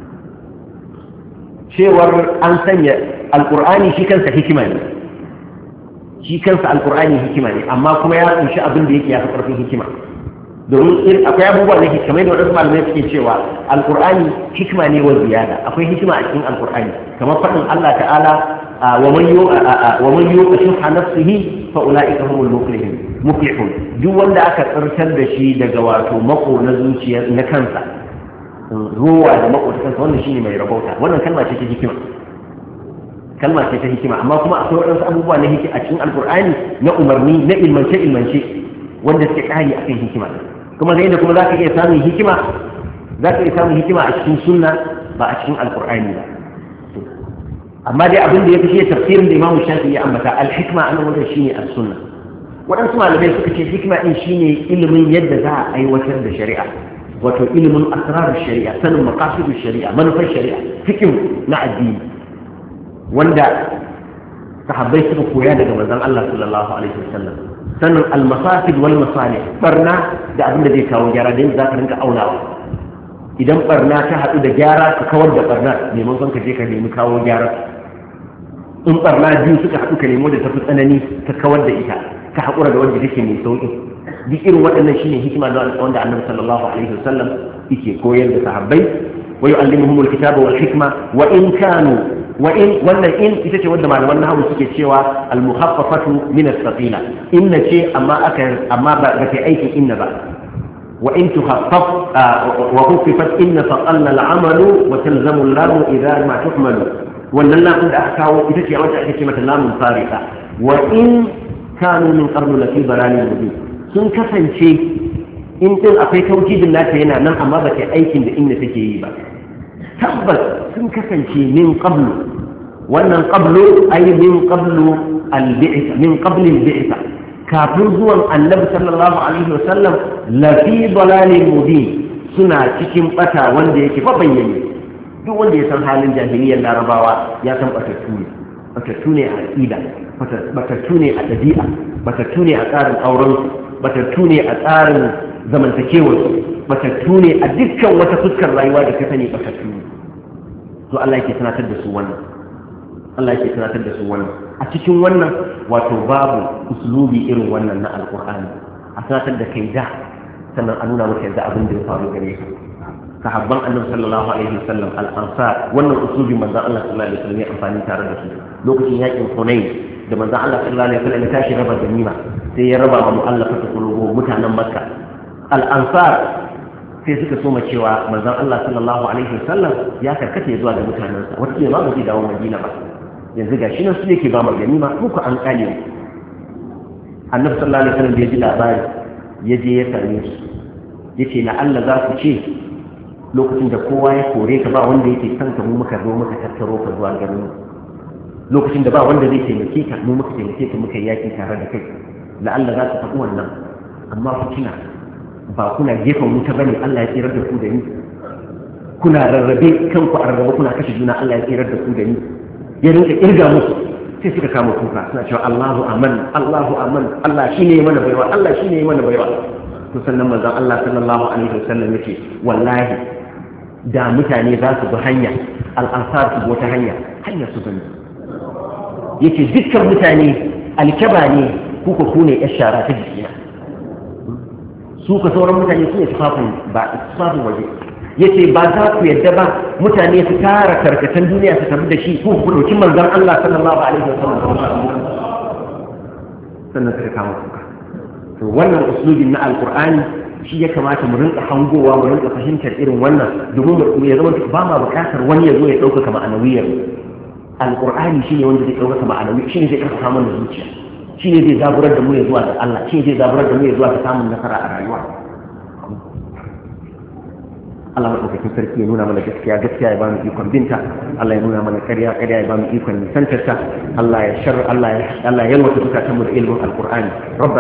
cewar an sanya alqur'ani shi kansa hikima ne shi kansa alqur'ani hikima ne amma kuma ya kunshi abin da yake ya fi ƙarfin hikima domin akwai abubuwa da kamar da waɗansu malamai suke cewa alqur'ani hikima ne wa ziyada akwai hikima a cikin alqur'ani kamar faɗin Allah ta'ala ومن يوق شح نفسه فاولئك هم المفلحون duk wanda aka tsartar da shi daga wato mako na zuciya na kansa ruwa da mako ta kansa wannan shine mai rabauta wannan kalma ce ta hikima amma kuma akwai wadansu abubuwa na hikima a cikin alqur'ani na umarni na ilmance wanda suke kari akan hikima kuma da kuma zaka iya samun hikima a cikin sunna ba a cikin alqur'ani ba amma dai abin da ya fi tafsirin da Imam Shafi'i ya ambata al-hikma anan wajen shine as-sunna wadansu malamai suka ce hikma din shine ilimin yadda za a aiwatar da shari'a wato ilimin asrar shari'a sanin maqasid shari'a manufar shari'a fiqh na addini wanda sahabbai suka koya daga manzon Allah sallallahu alaihi wasallam sanin al-mafasid wal masalih barna da abin da zai kawo gyara da za ka rinka aunawa idan barna ta haɗu da gyara ka kawar da barna neman son ka je ka nemi kawo gyara in barna biyu suka haɗu ka nemo da tafi tsanani ka kawar da ita ka haƙura da wanda take mai sauƙi duk irin waɗannan shine hikima da wanda annabi sallallahu alaihi wasallam yake koyar da sahabbai wa yu'allimuhumul kitaba wal hikma wa in kanu wa in wannan in ita ce wanda malaman nahwu suke cewa al mukhaffafatu min as-saqila inna ce amma ba ta aikin inna ba وإن تخفف وخففت إن فقلن العمل وتلزم اللام إذا ما تحمل واللام قد أحكاه إذا كانت كلمة اللام فارقة وإن كانوا من قبل لفي ضلال مبين sun kasance in din akwai tauhidin nata yana nan amma ba ta aikin da inda take yi ba tabbas sun kasance min qablu wannan qablu ay min qablu al-bi'th min qabl al-bi'th kafin zuwan annabi sallallahu alaihi wasallam la fi dalalin mubin suna cikin bata wanda yake bayyane. Duk wanda ya san halin jahiliyyar larabawa ya san batattu ne a aqida, batattu ne a dabi'a, batattu ne a tsarin auren, batattu ne a tsarin zamantakewar, batattu ne a dukkan wata fuskar rayuwa da ka sani batattu ne. To Allah yake tunatar da su wannan. Allah yake tunatar da su wannan. A cikin wannan wato babu uslubi irin wannan na alqur'ani. A tunatar da kai da sannan a nuna maka yanzu abin da ya faru gare ka. Sahabban annabi sallallahu alaihi wasallam al-ansar wannan uslubi manzon Allah sallallahu alaihi wasallam ya amfani tare da su lokacin yakin Hunayn da manzon Allah sallallahu alaihi wasallam ya tashi raba ganima sai ya raba wa mu'allafatu qulubuhum mutanen Makka al-ansar sai suka soma cewa manzon Allah sallallahu alaihi wasallam ya karkace zuwa ga mutanensa wata ma ba zai dawo Madina ba yanzu gashi nan su yake ba mu ganima muku an kale annabi sallallahu alaihi wasallam da ya ji labari ya je ya same su yace na Allah za ku ce lokacin da kowa ya kore ka ba wanda yake son ka mu muka zo muka tattaro ka zuwa garin lokacin da ba wanda zai taimake ka mu muka taimake ka muka yaki tare da kai la'alla za ka faɗi wannan amma ku tuna ba kuna gefen wuta bane Allah ya tsirar da ku da ni kuna rarrabe kanku a rarrabe kuna kashe juna Allah ya tsirar da ku da ni ya rinka kirga musu sai suka kama kuka suna cewa Allahu aman Allahu aman Allah shine ya mana baiwa Allah shine ya mana baiwa to sannan manzon Allah sallallahu alaihi wasallam yace wallahi da mutane za su bi hanya al'ansar su wata hanya su gani yake dukkan mutane alkaba ne kuka ku ne yar shara ta jikina su ka sauran mutane su ne tufafin waje yace ba za ku yadda ba mutane su tara karkatan duniya su tafi da shi ku ɗauki manzon Allah sallallahu alaihi wasallam sannan suka kama kuka to wannan uslubin na alqur'ani shi ya kamata mu rinka hangowa mu rinka fahimtar irin wannan domin mu ya zama ba ma bukatar wani ya zo ya ɗaukaka ma'anawiyar alƙur'ani shine wanda zai ɗaukaka ma'anawi shine zai ƙarfafa mana zuciya shine zai zaburar da mu ya zuwa ga Allah shine zai zaburar da mu ya zuwa ga samun nasara a rayuwa Allah maɗaukakin sarki ya nuna mana gaskiya ya ba mu ikon binta Allah ya nuna mana ƙarya ya ba mu ikon nisantarta Allah ya yalwata zukatan mu da ilimin alƙur'ani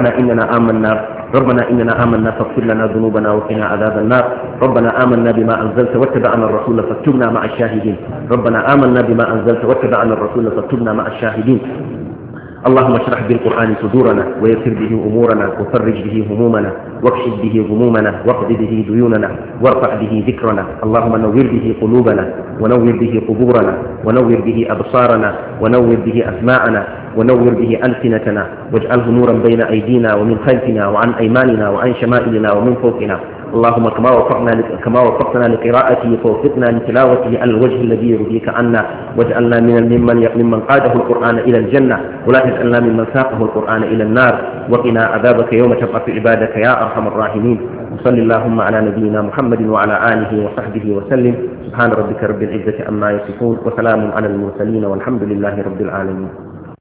ربنا إننا آمنا فاغفر لنا ذنوبنا وقنا عذاب النار ربنا آمنا بما أنزلت واتبعنا الرسول فاكتبنا مع الشاهدين ربنا آمنا بما أنزلت واتبعنا الرسول فاكتبنا مع الشاهدين اللهم اشرح بالقرآن صدورنا ويسر به أمورنا وفرج به همومنا واكشف به غمومنا واقض به ديوننا وارفع به ذكرنا اللهم نور به قلوبنا ونور به قبورنا ونور به أبصارنا ونور به أسماعنا ونور به ألسنتنا واجعله نورا بين أيدينا ومن خلفنا وعن أيماننا وعن شمائلنا ومن فوقنا اللهم كما وفقتنا لقراءته فوفقنا لتلاوته على الوجه الذي يرضيك عنا واجعلنا ممن قاده القرآن إلى الجنة ولا تجعلنا ممن ساقه القرآن إلى النار وقنا عذابك يوم تبعث عبادك يا أرحم الراحمين وصل اللهم على نبينا محمد وعلى آله وصحبه وسلم سبحان ربك رب العزة عما يصفون وسلام على المرسلين والحمد لله رب العالمين